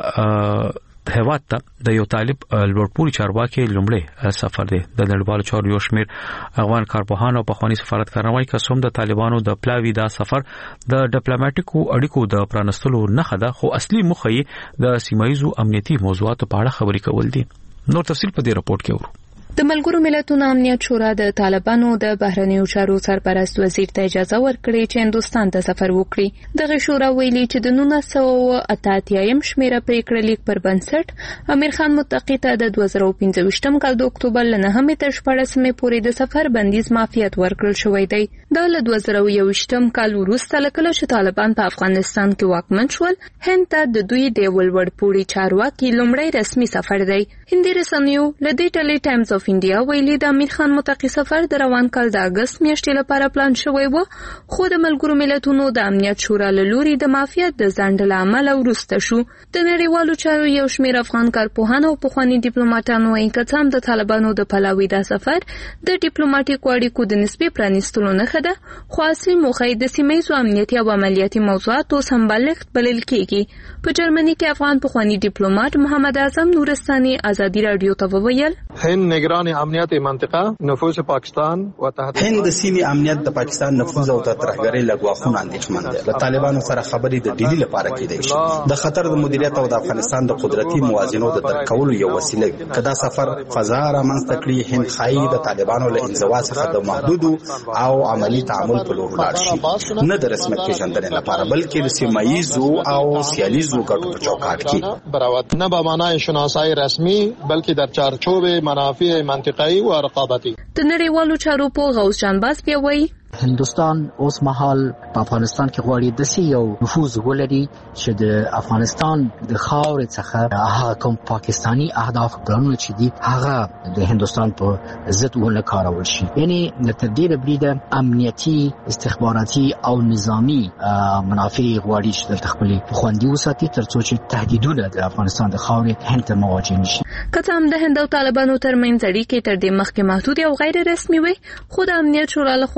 هغه هیواد ته د یو طالب لوړپوړي چارواکي لومړی سفر دی. د نړیوالو چارو یو شمېر افغان کارپوهان او پخوانی سفارتکاران وايي چې څوم د طالبانو د پلاوی دا سفر د ډیپلوماټیکو اړیکو د پرانستلو نه خده خو اصلي مخه یې د سیمایي امنیتي موضوعاتو په اړه خبرې کول دي. نو تفصیل په دې راپورټ کې ورو. د ملګرو ملتونو امنیت شورا د طالبانو د بهرنیو چارو سرپرست وزیر ته اجازه ورکړې چې هندستان ته سفر وکړي. دغه شورا ویلي چې د نولس سوه اته اتیا شمیره پریکړه لیک پر بنسټ امیر خان متقی ته د دوه زره پنځه ویشتم کال د اکتوبر له نهمې تر شپاړسمې پورې د سفر بندیز معافیت ورکړل شوی دی. دا له دوه زره یوویشتم کال وروسته لکه چې طالبان په افغانستان کې واکمن شول هند ته د دوی د ولوړپوړي چارواکي لومړی رسمي سفر دی. هندي رسنیو له دې ټلې ټایمز اف انډیا ویلي د امیر خان متقی سفر د روان کال د اگست میاشتې لپاره پلان شوی و خو د ملګرو ملتونو د امنیت شورا له لوري د معافیت د ځنډ له امله وروسته شو. د نړیوالو چارو یو شمېر افغان کارپوهان او پخواني ډیپلوماټان وايي چې هم د طالبانو د پلاوي دا سفر د ډیپلوماټیکو اړیکو د نسبي پرانیستلو نه خده خو اصلي موخه د سیمه‌ییزو امنیتي او عملیاتي موضوعاتو سمبالښت بلل کېږي. په جرمني کې افغان پخواني ډیپلوماټ محمد اعظم نورستاني ازادي رادیو ته وویل هند نگران امنیت منطقه نفوذ پاکستان و تحت هند د سیمې امنیت د پاکستان نفوذ او ترهګرۍ لګواخونه اندېښمن دي. له طالبانو سره خبرې د ډیلی لپاره کېدای شي د خطر د مدیریت او د افغانستان د قدرتي موازنو د درک کولو یو وسیله وي. کدا سفر فضا رامنځته کړي هند خایي د طالبانو له انزوا څخه د محدود او عملی تعامل په لور لاړ شي نه د رسمیت پیژندنې لپاره بلکې د سیمایي او سیالیزو ګټو په چوکاټ کې براوت نه به معنای شناسایی رسمي بلکې در چارچوب منافع منطقه‌ای و رقابتی. د نړیوالو چارو په غوث جان باز بیا وایي هندوستان اوس مهال په افغانستان کې غواړي د سی یو نفوذ ولري چې د افغانستان د خاورې څخه هغه کوم پاکستانی اهداف ګڼل چې دي هغه د هندوستان په ضد ونه کارول شي. یعنی د تر ډیره بریده امنیتي استخباراتي او نظامی منافع غواړي چې د خپل خوندي وساتي ترڅو چې تهدیدونه د افغانستان د خاورې هند ته مواجه نشي. کله هم د هند او طالبانو ترمنځ اړیکې تر دې مخکې محدود او غیر رسمي وي خو د امنیت شورا لخوا د متقی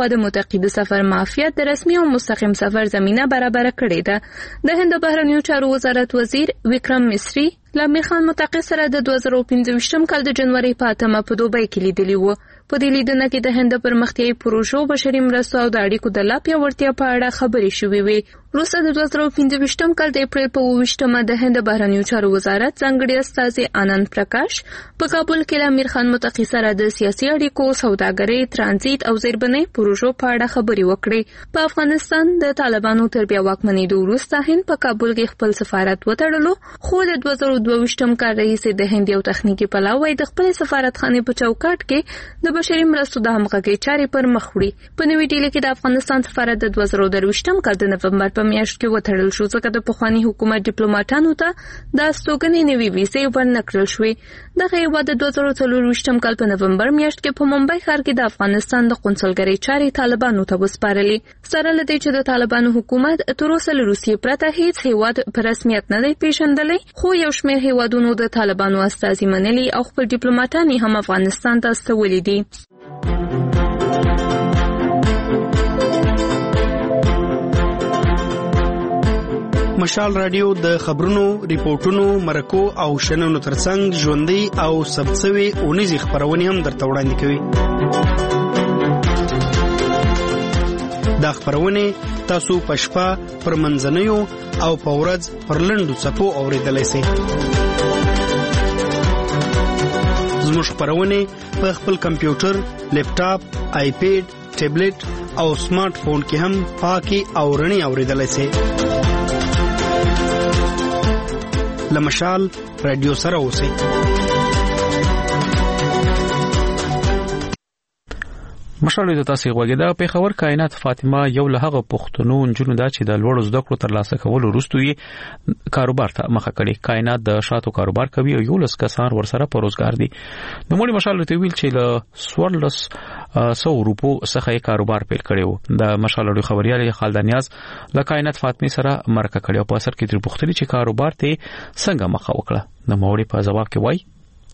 مستقیم سفر معافیت د رسمي او مستقیم سفر زمينه برابر کړې ده. د هند بهرنیو چارو وزارت وزیر وکرم مصری له میخان متقی سره د دوه زره پنځه کال د جنوري په اتمه په دوبۍ کې لیدلی و. په دې لیدنه کې د هند پرمختیايي پروژو، بشري مرستو او د اړیکو د لا پیاوړتیا په اړه خبرې شوې وې. وروسته د دوه زره پنځه کال د اپریل په اووه د هند بهرنیو چارو وزارت ځانګړي استازي آنند پرکاش په کابل کې له امیر خان متقی سره د سیاسي اړیکو، سوداګرۍ، ترانزیت او زیربنۍ پروژو په اړه خبرې وکړې. په افغانستان د طالبانو تر بیا واکمنېدو وروسته هند په کابل کې خپل سفارت وتړلو، خو د دوه زره دوه کال راهیسې د هند یو تخنیکی پلاوی د خپل سفارتخانې په چوکاټ کې د بشري مرستو د همغږۍ چارې پر مخ وړي. په نوې ډیلي کې د افغانستان سفارت د دوه زره درویشتم کال د نومبر په میاشت کې وتړل شو، ځکه د پخواني حکومت ډیپلوماټانو ته د استوګنې نوې ویزې ورنکړل شوې. دغه هیواد د دوه زره څلورویشتم کال په نومبر میاشت کې په ممبئی ښار کې د افغانستان د قونسلګرۍ چارې طالبانو ته وسپارلې. سره له دې چې د طالبانو حکومت تر اوسه له روسیې پرته هیڅ هیواد په رسمیت نه دی پیژندلی، خو یو شمېر هیوادونو د طالبانو استازي منلي او خپل ډیپلوماټان هم افغانستان ته استولي دي. مشال رادیو د خبرونو، ریپورتونو، مرکو او شننو ترڅنګ ژوندۍ او ثبتسوي اونیزې خبرونه هم درته وړاندې کوي. دا خبرونه تاسو په شپه، پر منځنیو او په ورځ پر لنډو څپو اوریدلای شئ. زموږ خبرونه په خپل کمپیوټر، لیپټاپ، آیپیډ، ټابلیټ او سمارټ فون کې هم پاکي او رڼي اوریدلای شئ. لمشال رادیو سره اوسئ. مشال د تاسو غوږی په خبر کائنات فاطمه یو له هغه پښتنو نجونو دا چې د لوړ زده کړو ترلاسه کولو وروسته یې کاروبار ته مخه کړي. کائنات د شاتو کاروبار کوي او یو لس کسان ورسره په روزګار دي. نو موږ مشال ته ویل چې له سوړلس سو روپو څخه یې کاروبار پیل کړو. د مشال د خبريال خالدانیاز له کائنات فاطمه سره مرکه کړي او په اثر کې تر پوښتنه چې کاروبار ته څنګه مخه وکړه. نو موږ په جواب کې وایي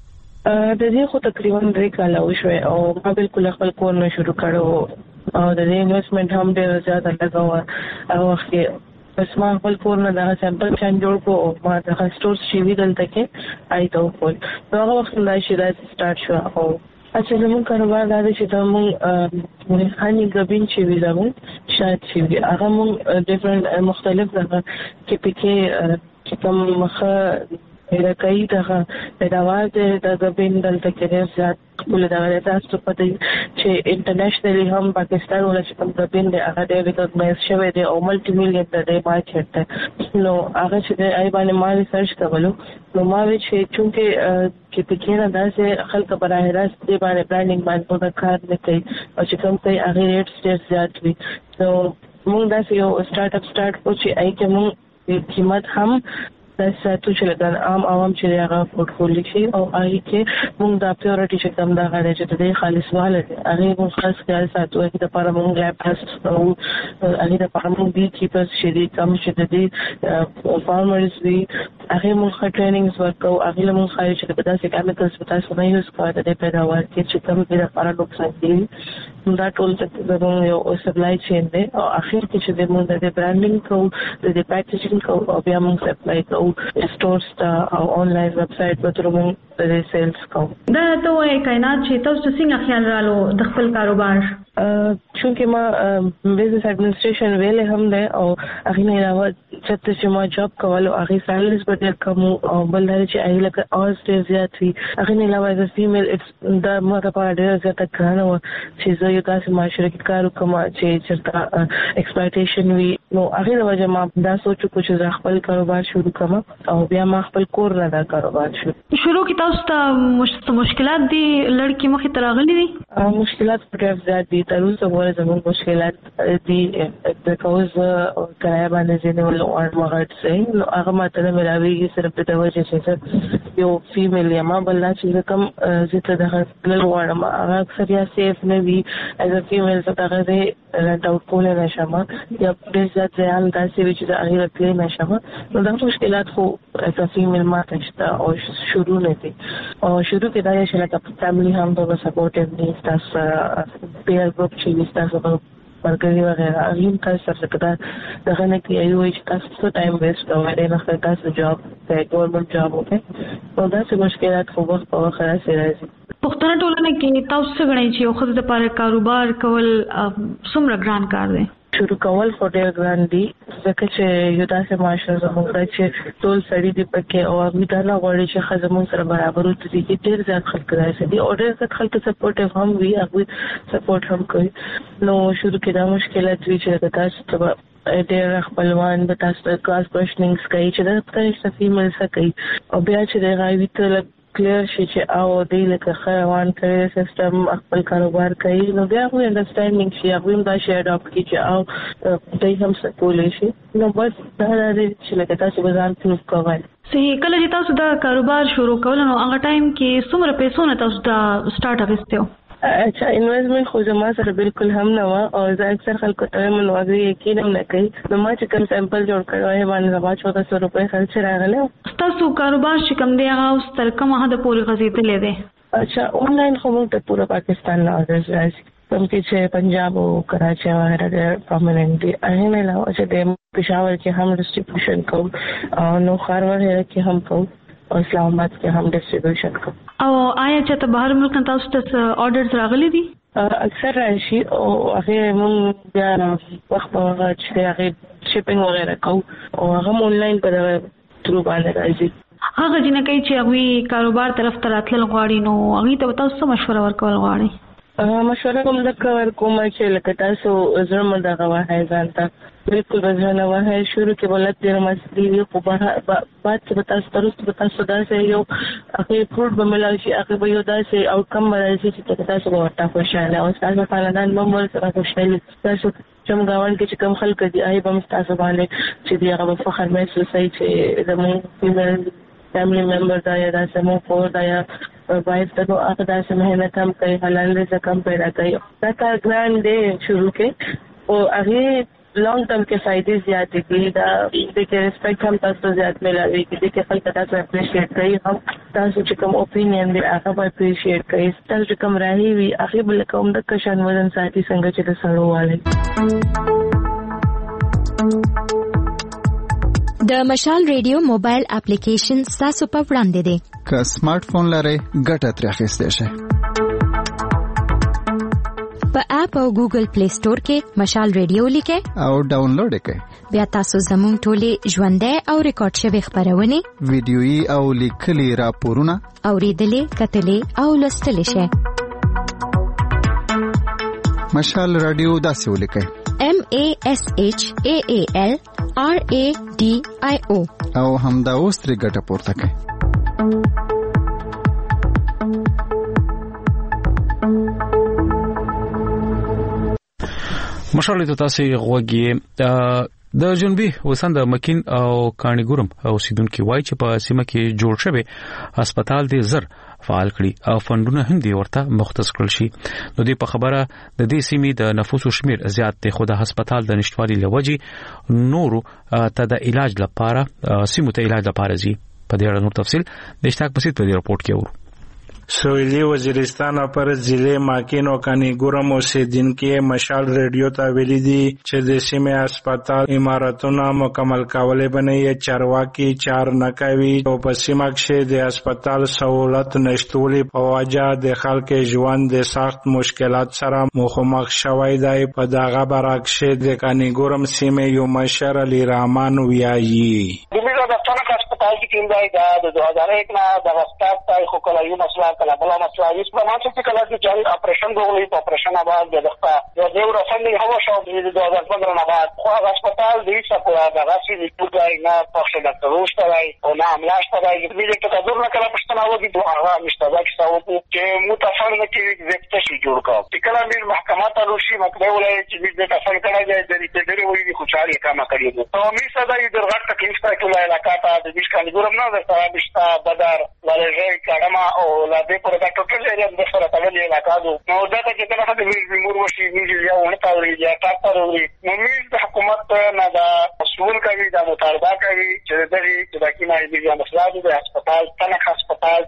د دې خو تقریبا درې کال وشوي او ما بالکل خپل کور نه شروع کړو او د دې انویسټمنټ هم ډېر زیات لګاوه او وخت پس ما خپل کور نه د سیمپل چان جوړ کو او ما د سٹورز شي ویدل تکي آیته خپل نو هغه وخت دا شي دا سٹارټ شو او اچھا زمون کاروبار دا چې دا مون مخانی غبین چې وی زمون شاید چې هغه مون ډیفرنٹ مختلف دغه کې پکې چې کوم مخه دا کوي دغه د اواز د غبین دلته کې زیات ټول دا تاسو په دې چې انټرنیشنلی هم پاکستان ولا چې کوم غبین د هغه د ریکګنایز شوی دی او ملټي میلیون د مارکیټ ته نو هغه چې آی باندې ما ریسرچ کولو نو ما وی چې چونکه کې پکې نه داسې خلک براه راست دی باندې پلانینګ باندې په کار نه کوي او چې کوم ځای هغه ریټ ډېر زیات وي نو موږ داسې یو سٹارټ اپ سٹارټ کو چې آی کې موږ قیمت هم تاسو چې لګان عام عوام چې هغه پورټفولیو شي او هغه کې موږ د پیورټی چې کوم دا غواړي چې د خالص واله هغه موږ خاص خیال ساتو چې د لپاره موږ لا پاس او هغه د لپاره موږ بي کیپرز چې د کوم چې د دې فارمرز وی هغه موږ ټریننګز ورکو هغه موږ خایي چې د داسې کیمیکلز په تاسو نه یوز کوو د پیداوار کې چې کوم د لپاره نقصان دي دا ټول څه د یو سپلای چین دی او اخر کې چې د موږ د برانډینګ کوو د پیکیجینګ کوو او بیا موږ سپلای کوو stores ता او آنلاین ویب سټ په تر موږ د سیلز کوو. دا ته وایي کائنات چې تاسو څنګه خیال رالو د خپل کاروبار چونکه ما بزنس ایڈمنسټریشن ویلې هم ده او هغه نه علاوه چې ما جاب کولو هغه سیلز په ډېر کم او بل دا چې هغه لکه اوس ډېر زیات وي هغه نه علاوه د فیمیل دا ماته په ډېر زیات کارونه و چې زه یو تاسو معاشره کې کار کوم چې چرته ایکسپلایټیشن وي نو هغه د وجه ما دا سوچو چې زه خپل کاروبار شروع کوم او بیا ما خپل کور نه دا کاروبار شروع شروع کی تاسو ته مشکلات دي لړکی مخې ته راغلي دي مشکلات ډېر زیات دي تر اوسه ورته زموږ مشکلات دي د کوز کرایه باندې ځینې ول او مغرد سي نو هغه ماته نه ملاويږي صرف د وجه چې یو فیمیل یا ما بل چې کوم زته د خپل وړم هغه اکثر یا سیف نه وي از ا فیمیل څخه هغه رنټ اوټ کول نه شمه یا ډېر زیات ځان داسې وي چې د هغه پلی نه شمه نو دا مشکلات خو از ا فیمیل ماته شته او شروع نه دي او شروع کې دا چې لکه فیملی هم د سپورټ دي تاسو پیر ګروپ چې تاسو مرګري وغیرہ اغیم تاسو سره کدا دغه نه کې یو چې تاسو څه ټایم ویسټ کوئ نه خپل تاسو جاب ته ګورنمنت جاب وکړئ او دا څه مشکلات خو وخت په وخت راځي راځي پښتون ټولنه کې تاسو څنګه غواړئ چې خو د لپاره کاروبار کول څومره ګران کار دی شروع کول خو ډېر ګران دي ځکه چې یو داسې معاشره زموږ ده چې ټول سړي دي پکې او هغوی دا نه غواړي چې ښځه زموږ سره برابر ودرېږي چې ډېر زیات خلک راشي دي او ډېر زیات خلک سپورټیو هم وي هغوی سپورټ هم کوي نو شروع کې دا مشکلات وي چې لکه تاسو ته ډېر خپلوان به تاسو ته کلاس کوشنینګز کوي چې دا پکې څه فیمیل څه کوي او بیا چې د هغوی ته کلیر شي چې او دی لکه خیروان کوي سیستم خپل کاروبار کوي نو بیا خو انډرسټانډینګ شي هغوی هم دا شی اډاپټ کړي چې او دوی هم څه کولی شي نو بس دا دی چې لکه تاسو به ځان پروف کوئ صحیح کله چې تاسو دا کاروبار شروع کول نو هغه ټایم کې څومره پیسو نه تاسو دا سٹارټ اغوستیو اچھا انویسټمنټ خو زما سره بالکل هم نه و او زه اکثر خلکو ته وایم نو هغوی یقین هم نه کوي نو ما چې کوم سیمپل جوړ کړی وای باندې زما چودہ سو روپۍ خرچ راغلی ستاسو کاروبار چې کوم دی هغه اوس تر کومه حده پورې غځېدلی دی اچھا آنلاین خو موږ ته پوره پاکستان نه اورډرز راځي کوم کې چې پنجاب او کراچي وغیرہ ډېر پرماننټ دي هغې نه علاوه چې د پېښور کې هم ډسټریبیوشن کوو او نو ښار وغیرہ کې هم کوو او اسلام آباد کې هم ډسټریبیوشن کوو او آیا چې ته بهر ملک نه تاسو ته آرډرز راغلي دي اکثر راشي او هغه مونږ بیا وخت په وخت چې هغه شپینګ وغیرہ کوو او هغه آنلاین په دغه ترو باندې راځي هغه جنہ کوي چې هغوی کاروبار طرف ته راتلل غواړي نو هغوی ته تاسو څه مشوره ورکول غواړئ مشوره کوم دغه ورکوم چې لکه تاسو زړه مو دغه وایي ځان ته بالکل بځنه نه وایي شروع کې ولادت ډېر مسلې خو بعد چې به تاسو تاسو به تاسو داسې یو هغې فروټ به ملاوي شي هغې به یو داسې آوټکم به راشي چې تاسو به ورته خوشحاله او ستاسو خاندان به هم ورسره خوشحالي تاسو کوم ګاونډ کې چې کوم خلک دي هغې به هم ستاسو باندې چې دي هغه به فخر محسوسوي چې زموږ فیمیل فیملی ممبر دا یا داسې زموږ کور دا یا وایف ته نو هغه داسې محنت هم کوي حلال رزق هم پیدا کوي دا کار ګران دی شروع کې او هغې لانګ ټرم کې فائدې زیاتې دي دا د کې ریسپیکټ هم تاسو زیات ملاوي کې د خلک تاسو اپریشیټ کوي هم تاسو چې کوم اوپینین دی هغه به اپریشیټ کوي تاسو چې کوم راهي وي هغه بل کوم د کشن وزن ساتي څنګه چې د سړو والي د مشال ریډیو موبایل اپلیکیشن تاسو په وړاندې دی که سمارټ فون لرئ ګټه ترې اخیستی شئ په اپ او ګوګل پلی سٹور کې مشال ریډیو لیکئ او ډاونلوډ یې کړئ بیا تاسو زموږ ټولې ژوندۍ او ریکارډ شوي خپرونې ویډیويي او لیکلي راپورونه اورېدلې کتلې او لوستلی شئ مشال رادیو داسې ولیکئ M A S H A A L R A D I O او همدا اوس ترې ګټه پورته کړئ مشال ته تاسو غوږی د جنوبي وسند مکین او کانګورم اوسیدونکو وایي چې په سیمه کې جوړ شوی هسپتال دی زر فعال کړي او فندونه هم دی ورته مختص کړل شي نو دی په خبره د دې سیمې د نفوسو شمیر زیات دی خو د هسپتال د نشټوالي لوجي نورو ته د علاج لپاره سیمو ته علاج لپاره زی په دې اړه نور تفصیل د اشتاق بسیط په دې رپورت کې ورو سویلی وزیرستان پر ضلع ماکین او کانګورم اوسیدونکو مشال ریډیو ته ویلي دي چې د سیمې هسپتال عمارتونه مکمل کولای بنئ چارواکي چار نه کوي او په سیمه کې د هسپتال سہولت نشټولي په وجه د خلکو ژوند د سخت مشکلات سره مخامخ شوی دی په دغه برعکس د کانګورم سیمې یو مشر علی رحمان ویایي هسپتال کی ټیم دی دا د دوه هزار یک نه د وسټاف تای خو کله یو مسله کله بل مسله هیڅ په ماته چې کله چې جاري اپریشن غوړي په اپریشن بعد د دغه یو دیو رسنی هوا شو د دوه هزار پندرہ نه بعد خو هسپتال د هیڅ په هغه چې د ټوټای نه پښه د تروشته دی او نه عملاش ته دی د دې ته دور نه کړه پښتنه و دي هغه مشتبه کې ساو چې متفاوض نه کې وکټ شي جوړ کا چې کله موږ محکمه ته روشي مطلب ولای چې د تفصیل کړه د دې ډېرې وې خو چاري کما کړی نو می صدا یې درغټ تکلیف ته ټول علاقه ته د دې کانګورم نه د سرابشتا بدر ولې کډما او لا دې پر دا ټوټل ایریا د سره تړلې علاقه نو دا چې کله د ویمور وشي نیږي یا ونه تاوري یا تاسو نو می د حکومت نه دا مسؤل کوي دا مطالبه کوي چې د دې چې د کیمای د مسلادو د هسپتال تنه هسپتال چې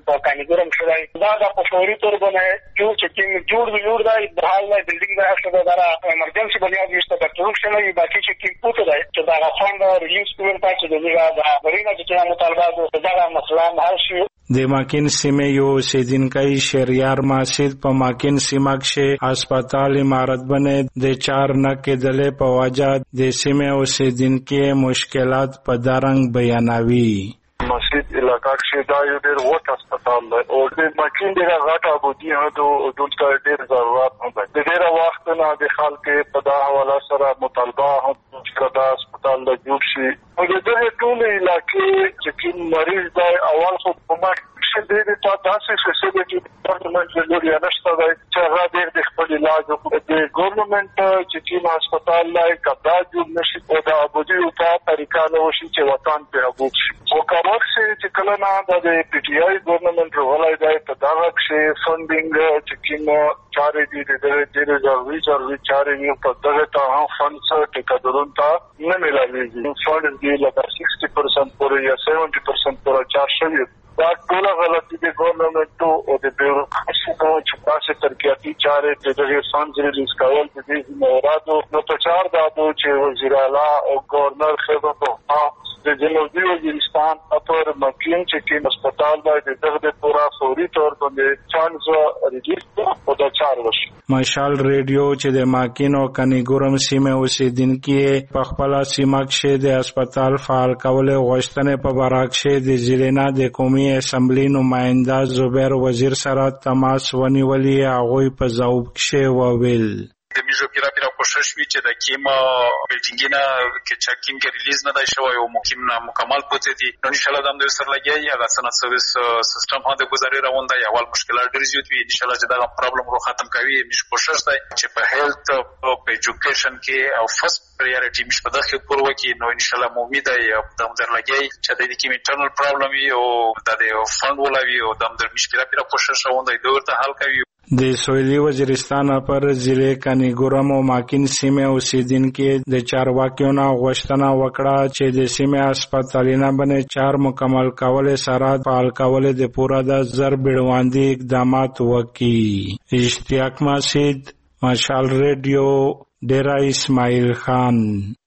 په کانګورم شوی دا د په فوري تور باندې جوړ چې کوم جوړ جوړ دی د حال نه بلډینګ دا څه دا ایمرجنسي بنیاد نشته د ټول څه نه باقي چې کوم پوت دی چې دا فند ریلیز کوي چې دغه د برینا چې مطالبه دا مسله حل شي د ماکین سیمه یو اوسیدونکي شهریار ماسید په ماکین سیمه کې هسپتال عمارت باندې د چار نه کېدلې په وجه د سیمه اوسیدونکي مشکلات په دارنګ بیانوي. مسجد علاقہ کې دا یو ډېر وټ هسپتال دی او د ماکین ډېر غټه ابودي هدو دلته ډېر ضرورت هم دی. د ډېر وخت نه د خلکو په دا حواله سره مطالبه هم چې دا هسپتال د جوړ شي او د دې ټول علاقې چې کوم مریض دی اول خو په چې د تا داسې فیسیلیټي ګورنمنت له لوري نشته دی چې هغه ډېر د خپل علاج وکړي. د ګورنمنت چې کوم هسپتال لای کدا جوړ نشي او د ابودي په طریقه نو شي چې وطن په ابود شي او کار چې کله نه د پی ټی آی ګورنمنت ولای دی په دا کې فندینګ چې کوم چارې دي د دې ضروري ضروري چارې یو په دغه ته فندز ټیکادرون ته نه ملایي فند دی لکه شصت پرسنټ پورې یا سبعین پرسنټ پورې چار شوی دا ټول غلطي د ګورنمنت او د بیوروکراسي په چپاسه ترقیاتی چارې د دغه فند ریلیز کول د دې مرادو نو په چار دادو چې وزیر اعلی او گورنر خبر په د جنوبي وزیرستان اپر مکین چې کوم هسپتال باندې دغه پورا فوري تور باندې چانس ریلیز او د چار وش مشال ریډیو چې د ماکین او کنيګورم سیمه اوسیدونکي په خپل سیمه کې د هسپتال فعال کول غوښتنه په براکشه د ضلع د قومي اسمبلی نماینده زبیر وزیر سره تماس ونیولي هغه په ځواب کې وویل د میجو پیرا پیرا کوشش وی چې د کیما بلډینګ نه کې چې کیم کې ریلیز نه دی شوی او مقیم نه مکمل پوتې دي نو ان شاء الله د سر لګي هغه سنت سرویس سیستم هدا گزاري روان دی اول مشکلات ډیر زیات وي ان شاء الله چې دا پرابلم رو ختم کوي مش کوشش دی چې په هیلث او په ایجوکیشن کې او فرست پریورټی مش په دغه پور وکي نو ان شاء الله امید دی د در لګي چې د دې کې انټرنل پرابلم وي او د فند ولوي او د مش پیرا پیرا کوشش روان دی دوی ته حل کوي. د سویلی وزیرستان پر ضلع کنيګورم او ماکین سیمه اوسیدونکي د چارواکیو نه غوښتنه وکړه چې د سیمه هسپتالونه باندې چار مکمل کول سره فعال کول د پورا د زر بیړواندي اقدامات وکړي. اشتیاق ماسید مشال ریډیو ډیرا اسماعیل خان.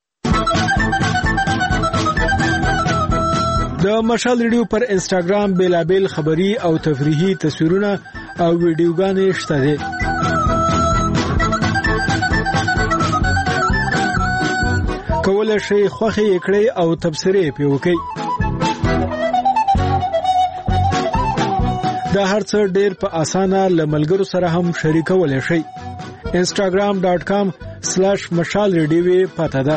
د مشال ریډیو پر انسټاګرام بیلابل خبری او تفریحي تصویرونه او ویډیوګانې شته دي. کولای شئ خوښي کړئ او تبصرې پې وکړئ. دا هر څه ډېر په اسانه له ملګرو سره هم شریکولی شئ. انسټاګرام ډاټ کام سلیش مشال ریډیو پته ده.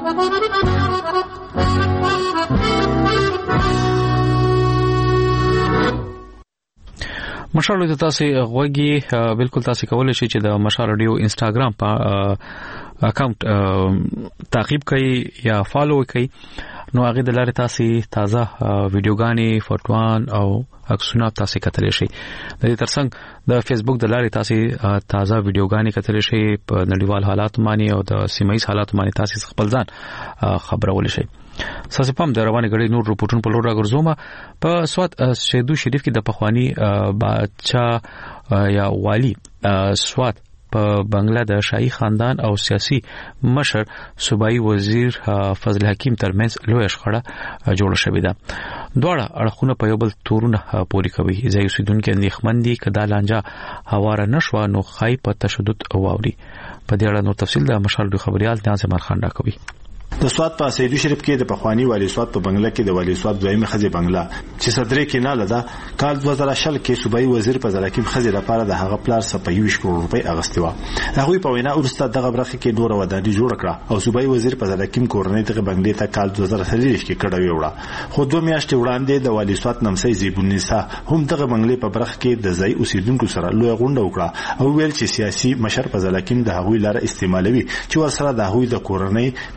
مشال ته تاسو غوږی بالکل تاسو کولای شئ چې د مشال ریډیو انسټاګرام په اکاونټ تعقیب کړئ یا فالو کړئ نو هغه د لارې تاسو تازه ویډیوګانې فوټوان او عکسونه تاسو کتلی شئ. د دې ترڅنګ د فیسبوک د لارې تاسو تازه ویډیوګانې کتلی شئ په نړیوال حالات باندې او د سیمایي حالات باندې تاسو خپل ځان خبرول شئ. ساسي پام د روانه غړي نور رپورټونو په لور راګرځوم. په سواد شهدو شریف کې د پخوانی بادشاہ یا والی سواد په بنگلا د شاهي خاندان او سیاسي مشر صوبایي وزیر فضل حکیم ترمنځ لوی شخړه جوړه شوې ده. دواړه اړخونه په یو بل تورونه پوري کوي. ځای اوسیدونکو اندېښمندي کدا لانجه هواره نشو نو خای په تشدد واوري. په دې اړه نور تفصیل د مشال د خبريال ناظم خان راکوي. د سواد په سیدو شریف کې د پخوانی والی سواد په بنگلا کې د والی سواد دویمه خزي بنگلا چې صدرې کې نه لده کال دوه زره شل کې صوبایي وزیر په ځلکیم خزي لپاره د هغه پلار سپایوي کروڑ روپۍ اغستې و. هغه په وینا ورسته دغه برخه کې ډوره وداني جوړ کړه او صوبایي وزیر په ځلکیم کورنۍ ته بنگلې ته کال دوه زره څلور کې کډه ویوړه. خو دوه میاشتې وړاندې د والی سواد نمسي زیبونیسا هم دغه بنگلې په برخه کې د ځای اوسیدونکو سره لوی غونډه وکړه او ویل چې سیاسي مشر په ځلکیم د هغوی لاره استعمالوي چې ورسره د هغوی د کورنۍ پرې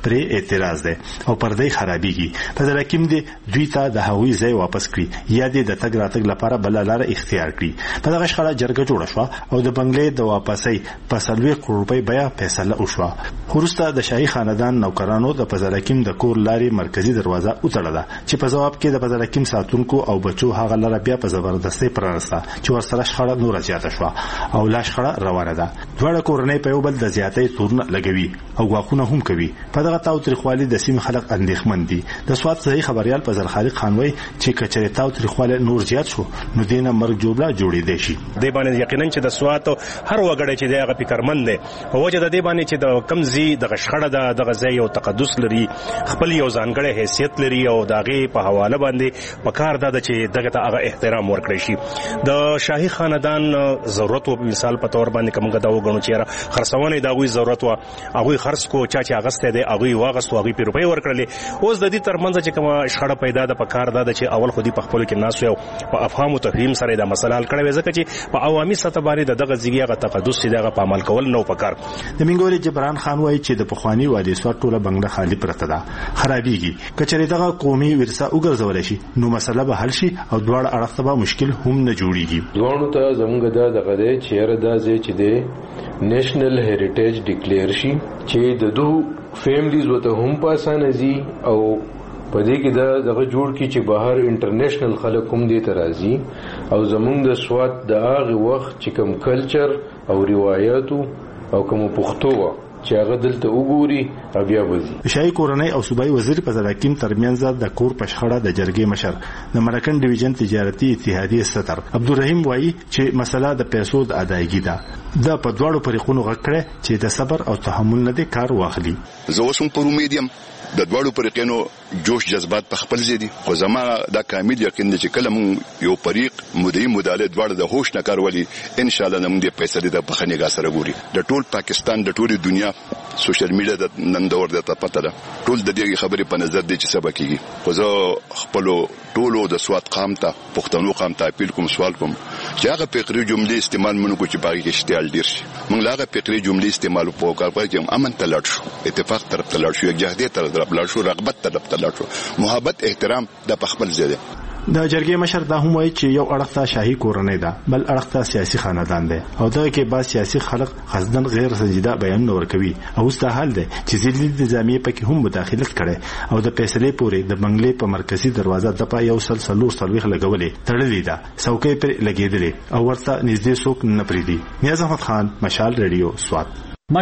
اعتراض دی او پردې خرابېږي په ځکه دې دوی ته د هغوی ځای واپس کړي یا دې د تګ راتګ لپاره بل لار اختیار کړي. په دغه شخړه جرګه جوړه شو او د بنگلې د واپسۍ په څلوېښت کروڑ روپۍ بیه فیصله وشوه. وروسته د شاهي خاندان نوکرانو د پزرکیم د کور لارې مرکزی دروازه وتړله چې په جواب کې د پزرکیم ساتونکو او بچو هغه لاره بیا په زبردستۍ پرانسته چې ورسره شخړه نور زیاته شوه او لا شخړه روانه ده. دواړه کورنۍ په یو بل د زیاتې تورونه لګوي او غاښونه هم کوي. په دغه تاوتریخوالي د سیمې خلک اندېښمن دي. د سوات صحیح خبريال په زرخالق خان وایي چې کچره تاوتریخوالي نور زیات شو نو دینه مرګ جوړه جوړې دي شي. د باندې یقینا چې د سوات هر وګړی چې دغه فکرمند دی په وجه د دې باندې چې د کمزي د غشخړه د دغه ځای او تقدس لري خپل یو ځانګړی حیثیت لري او دغه په حواله باندې په کار ده چې دغه ته هغه احترام ورکړي شي. د شاهي خاندان ضرورت او مثال په تور باندې کومه دا وګڼو چې خرڅونه دا غوي ضرورت او هغه خرڅ کو چا چې اغسته دی هغه واغستو هغه په روپۍ ورکړلې. اوس د دې ترمنځ چې کومه شخړه پیدا ده په کار ده چې اول خودي په خپل کې ناس یو په افهام او تفهیم سره د مسله حل کړي ځکه چې په عوامي سطح باندې دغه ځګیغه تقدس چې دغه په عمل کول نو پکار. د منګوري جبران خان وایي چې د پخوانی وادي سوات ټوله بنگله خالی پرته ده خرابېږي. کچره دغه قومي ورثه وګرځول شي نو مسله به حل شي او دواړه اړخ ته مشکل هم نه جوړيږي. دوه ته زموږ د دغه دی چې ردا ځای چې دی نېشنل هریټیج ډیکلیئر شي چې د دوه فیملیز وته هم پاسانه زی او په دې کې دا دغه جوړ کی چې بهر انټرنیشنل خلک هم دې ترازی او زموږ د سوات د هغه وخت چې کوم کلچر او روایتو او کوم پښتو چې هغه دلته وګوري او بیا وځي. شاهي کورنۍ او صوبایي وزیر په زراکیم ترمنځ د کور پښخړه د جرګې مشر د مرکن ډیویژن تجارتي اتحادیې ستر عبدالرحیم وایي چې مسله د پیسو د ادایګي ده. د په دواړو فریقونو غکړه چې د صبر او تحمل نه کار واخلي. زه اوسم پر امیدیم د دواړو فریقونو جوش جذبات په خپل ځای دي خو زما دا کامل یقین دی چې کله مونږ یو فریق مدعي مداله دواړه د هوش نه کار ولي ان شاء الله موږ د فیصله د بخنیګا سره ګوري. د ټول پاکستان د ټول دنیا سوشل میډیا د نن دور د پته ده ټول د دې خبرې په نظر دي چې سبا کیږي. خو زه خپل ټولو د سوات قام ته پښتنو قام ته اپیل کوم سوال کوم چې هغه فکری جملې استعمال مونږ کو چې باغی کې اشتعال ډیر شي مونږ هغه فکری جملې استعمال په کار کوي چې امن تلل شو اتفاق طرف تلل شو یکجهتیت طرف تلل شو رغبت طرف تلل شو محبت احترام د خپل ځای. د جرګې مشر دا هم وایي چې یو اړخ ته شاهي کورنۍ ده بل اړخ ته سیاسي خاندان دی او دا کې بعض سیاسي خلک قصدن غیر سنجیده بیان ورکوي او ست حال دی چې ځینې نظامیه پکې هم مداخلت کړي او د فیصلې پورې د بنگلې په مرکزی دروازه د پا یو سلسلور سلويخ لګولې تړلې ده څوکۍ پر لګېدلې او ورته نږدې څوک نه پریدي. نیاز احمد خان مشال ریډیو سوات.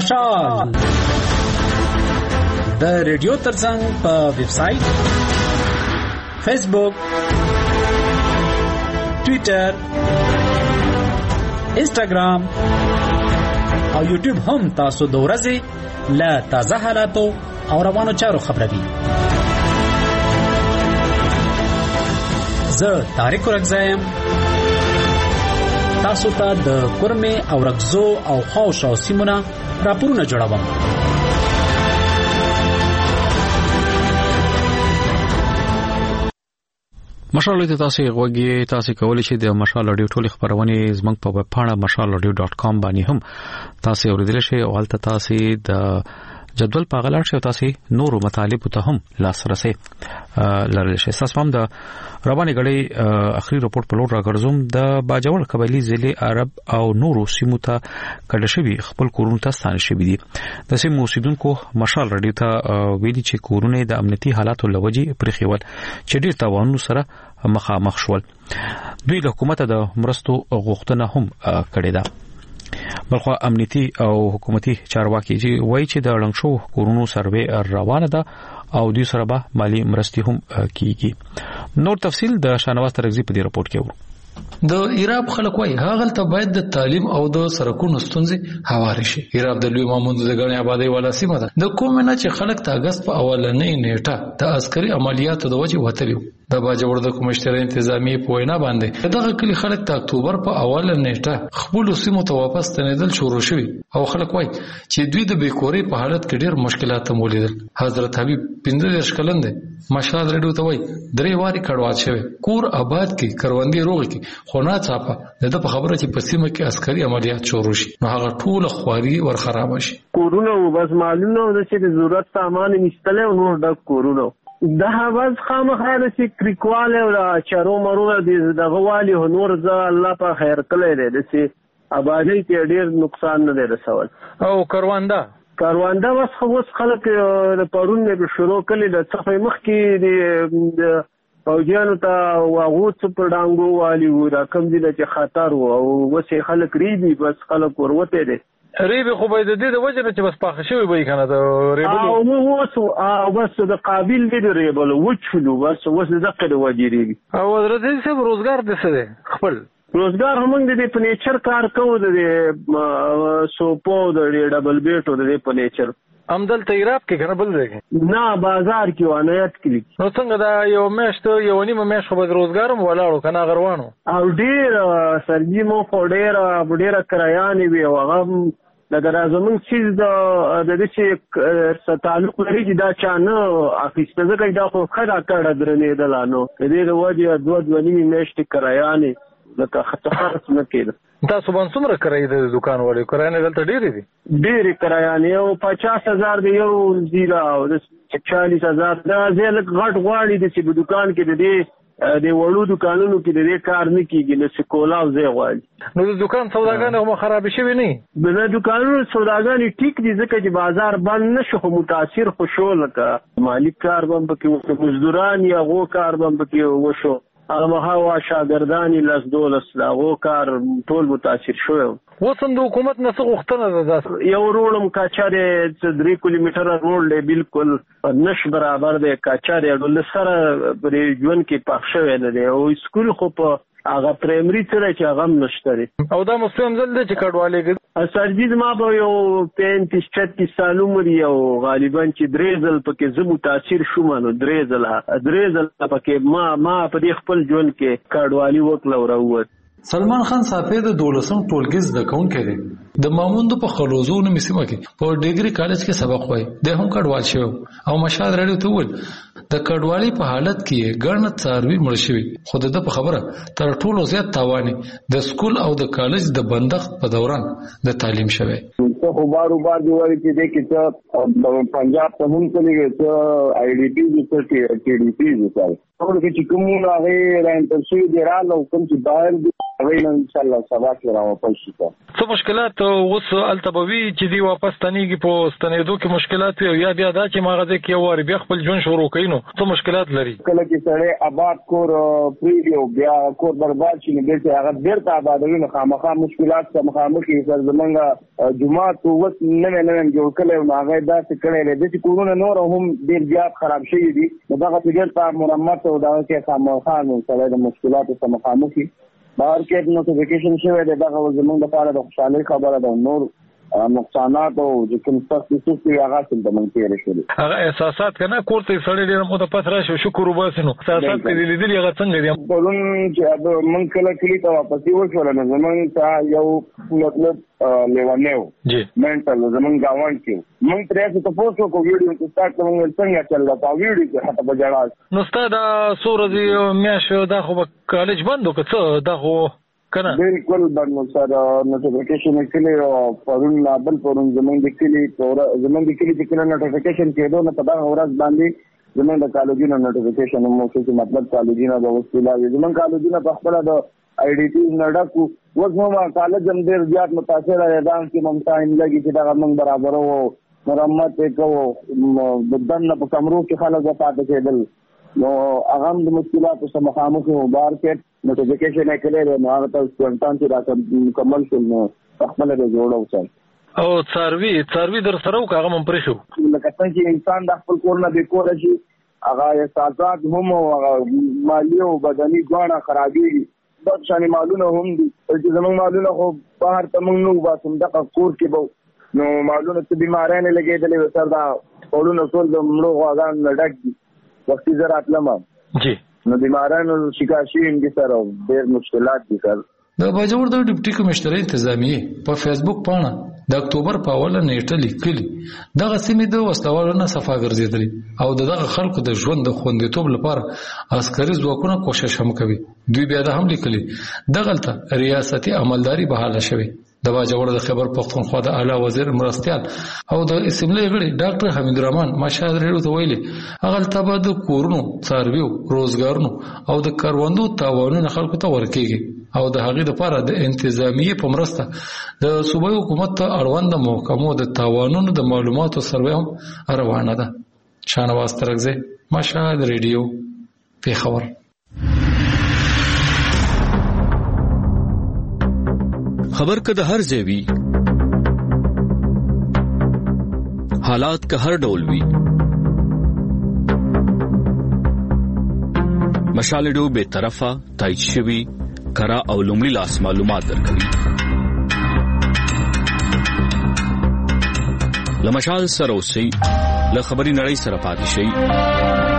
مشال د ریډیو ترڅنګ په ویب سټ فیسبوک ټویټر انسټاګرام او یوټیوب هم تاسو د ورځې له تازه حالاتو او روانو چارو خبروي. زه طارق رغزایم تاسو ته د کورمه او رغزو او خوش او سیمونه راپورونه جوړوم. مشال ته تاسو غوږی تاسو کولی شئ د مشال اډیو ټول خبرونه زمنګ په ویب پاڼه مشال اډیو ډاټ کام باندې هم تاسو اوریدل شئ او البته تاسو د جدول په غلار شئ تاسو نورو مطالب ته هم لاسرسي لرل شئ. تاسو هم د رواني غړي اخري رپورت په لور راګرځوم. د باجوړ قبایلی ضلع عرب او نورو سیمو ته کډه شوی خپل کورونه ته ستانه شوی دي. د سیمو اوسیدونکو مشال رډیو ته ویلي چې کورونه د امنیتي حالاتو لوجي پرخیول چې ډیر تاوانونو سره مخامخ شول. دوی له حکومت د مرستو غوښتنه هم کړې ده. بلخو امنیتي او حکومتي چارواکي چې وایي چې د لنګشو کورونو سروې روانه ده او دوی سره به مالی مرستي هم کیږي. نور تفصیل د شانواز ترغزي په دې رپورت کې ورو. د ایراب خلک وایي هغه ته باید د تعلیم او د سرکونو ستونزې هواري شي. ایراب د لوی ماموند د غنی آبادی والا سیمه ده. د کوم نه چې خلک ته اگست په اولنۍ نیټه د عسکري عملیاتو د وجې وتلیو. د باجوړ د کمشتر انتظامی په وینا باندې دغه کلی خلک ته اکتوبر په اوله نیټه خپل سیمو ته واپس تنیدل شروع شوي او خلک وایي چې دوی د بیکوري په حالت کې ډیر مشکلات مولیدل. حضرت حبیب پنځه دېرش کلن دی مشال ریډیو ته وایي درې واري کډوال شوی کور آباد کې کروندې روغ کې خو نه څاپه د په خبره چې په سیمه کې عسکري عملیات شروع شي نو هغه ټول خواري ور خراب شي. کورونه بس معلومه ده چې د ضرورت سامان نشته او نور د کورونه دا بس خامخا د چې کریکواله او چارو مرونه دغه والی نور ځ الله په خیر کړی دی د چې آبادی کې ډیر نقصان نه دی رسول. او کاروانده کاروانده بس اوس خلک د پرون نه شروع کړي د صفه مخ کې د فوجیانو ته واغوت په ډانګو والی و دا کم دي چې خطر و او وسه خلک ریبي بس خلک وروته دي ریبي خو به د دې د وجه نه چې بس پاخه شوی وي کنه د ریبلو او نو وسو بس د قابل دي د ریبلو وچلو بس وسه دغه د وجه ریبي او حضرت صاحب روزګار د څه دی خپل روزګار هم د په نیچر کار کوو د سوپو د ډبل بیټو د په نیچر امدل تیراب کې کنه بل ځای نه بازار کې وانایت کې نو څنګه دا یو میاشت یو نیمه میاشت خو به روزګار هم ولاړو کنه غروانو او ډیر سرجی مو خو ډیر ډیر کرایانې وي او هغه لکه دا زمونږ چیز د دې چې تعلق لري چې دا چا نه اخیسته ځکه دا خو ښه راکړه درنېدله نو د دې د وجې دوه دوه نیمې میاشتې کرایانې لکه خرڅ نه کېده. تاسو باندې څومره کرایه د دکان والو کرایه دلته ډېرې دي؟ ډېرې کرایانې او پچاس هزار د یو زیره او د چالیس هزار دا ځای لږ غټ غواړي د چې په دکان کې د دې د وړو دکانونو کې د دې کار نه کېږي نو چې کولاو ځای غواړي. نو د دکان سوداګانې هم خرابې شوې نه د دکانونو سوداګانې ټیک دي ځکه چې بازار بند نه شو خو متاثر خو شو لکه مالک کار به هم پکې وشو مزدوران یا هغو کار به هم پکې وشو هغه مهاوا شاګردانی لاس دولس لاغو کار ټول متاثر شوی. اوس هم د حکومت نه څه غوښتنه ده؟ یو روډ هم کاچا دی درې کیلومتره روډ دی بالکل نش برابر دی کاچا دی ډول سره پرې ژوند کې پخ شوی نه دی او سکول خو په هغه پرایمري سره چې هغه هم نشته دی او دا مسلم ځل دی چې کډوالې سرجي زما به یو پینتیس چتیس سال عمر یو غالبا چې درې ځل پکې زه متاثر شوم نو درې ځله درې ځله پکې ما ما په دې خپل ژوند کې کډوالي وکړه او راووت. سلمان خان صافی د دولسم ټولګي زده کوونکی دی. د ماموند په خلوزو نومي سیمه کې په ډیګري کالج کې سبق وایي. د هم کډوال شوی او مشهد راډیو ته وویل د کډوالۍ په حالت کې ګڼ څاروي مړ شوي خو د په خبره تر ټولو زیات تاوان د سکول او د کالج د بندښت په دوران د تعلیم شوی. خو بار بار دی وایي چې د کته پنجاب ته هم کلیږي ته آی ډی پی د ټي ډی پی د ټول کې چې کومه هغه راځي چې دی رااله کوم چې بهر ویل ان شاء الله سبا کې راوپل شي. څه مشکلات اوس التبوي چې دی واپس تنيږي په ستنېدو کې مشکلات وي یا بیا دا چې ماغه کې واره بیا خپل ژوند شروع کوي نو څه مشکلات لري؟ کله چې سړی آباد کور پریو بیا کور برباد شي نو بیرته هغه بیرته آبادوي نو خامخا مشکلات سره مخامخ کیږي. زمونږ جمعه تو وس نه نه نه جوړ کړي نو هغه دا څه کړي دي چې کورونه نور هم ډیر زیات خراب شي دي نو دا څنګه ته مرمت او دا کې خامخا نو سره د مشکلات سره مخامخ دي. بهر کې نوټیفیکیشن شوی دی دا غوښمن د پاره د خوشحالي خبره ده نور نقصانات او د کوم څه څه هغه څه د منځ شول هغه احساسات کنه کوړته سړی ډیر مو ته پات راشي شکر وباسنو احساسات دې لیدل هغه څنګه دي بلون چې من کله کلی ته واپس وشول نو زمون ته یو مطلب لیوانیو جی منټل زمون گاوان کې من ترې څه تاسو کو ویډیو کې سٹارټ کوم څنګه چل دا ویډیو کې حتی بجاړه نو ستاسو د سورځي میاشو دا خو کالج بندو کڅ دا خو کنه بالکل باندې سره نوټیفیکیشن کلی او پرون بل پرون زمونږ د کلی زمونږ د کلی چې کله نوټیفیکیشن کېدو نو په دا ورځ باندې زمونږ د کالجونو نوټیفیکیشن مو چې مطلب کالجونو د وسیله زمونږ کالجونو په خپل د آی ډی پی نډکو وځمو کالج هم ډیر زیات متاثر راځم چې ممتا هم لګي چې دا موږ برابر وو مرمت وکړو د دنه په کمرو کې خلک پاتې کېدل نو هغه د مشکلاتو سره مخامخ وو. بار کې نوټیفیکیشن یې کړی نو هغه تاسو څنګه چې راځم مکمل شول نو خپل د جوړو څه او څاروي څاروي در سره وکړه هم پرې شو لکه څنګه چې انسان د خپل کور نه به کور شي هغه احساسات هم او مالی او بدني ځوانه خرابېږي د شانې مالونه هم دي چې زموږ مالونه خو بهر ته موږ نو باسم دغه کور کې به نو مالونه ته بیمارانه لګېدلې وسر دا ټولونه ټول د مړو غواګان ډک دي وختي زراعت لمه جی نو بیمارانو شکایت دي سره ډېر مشکلات دي سر. د باجوړ د ډیپټي کمشنر انتظامیه په فیسبوک پاڼه د اکتوبر په اوله نیټه لیکلي دغه سیمې د وسلوالو نه صفا ګرځېدلې او دغه خلکو د ژوند د خوندیتوب لپاره عسکري ځواکونه کوشش هم کوي. دوی بیا د هم لیکلي دغلته ریاستي عملداري بحاله شوې. د باجوړ د خبر پښتونخوا د اعلی وزیر مرستيال او د اسمبلی غړي ډاکټر حمید رحمان مشهد ریډیو ته ویلي هغه تبه د کورونو څارویو روزګارونو او د کاروندو تاوانونو خلکو ته ورکیږي او د هغې لپاره د انتظامیه په مرسته د صوبایي حکومت ته اړوند محکمو د تاوانونو د معلوماتو سروې هم روانه ده. شانواز ترغزه مشهد ریډیو پیښور. خبر که د هر ځای وي حالات که هر ډول وي مشال ریډیو به طرفه تایید شوی کرا او لومړی لاس معلومات درکوي. لمشال سره اوسئ له خبري نړۍ سره پاتې شئ.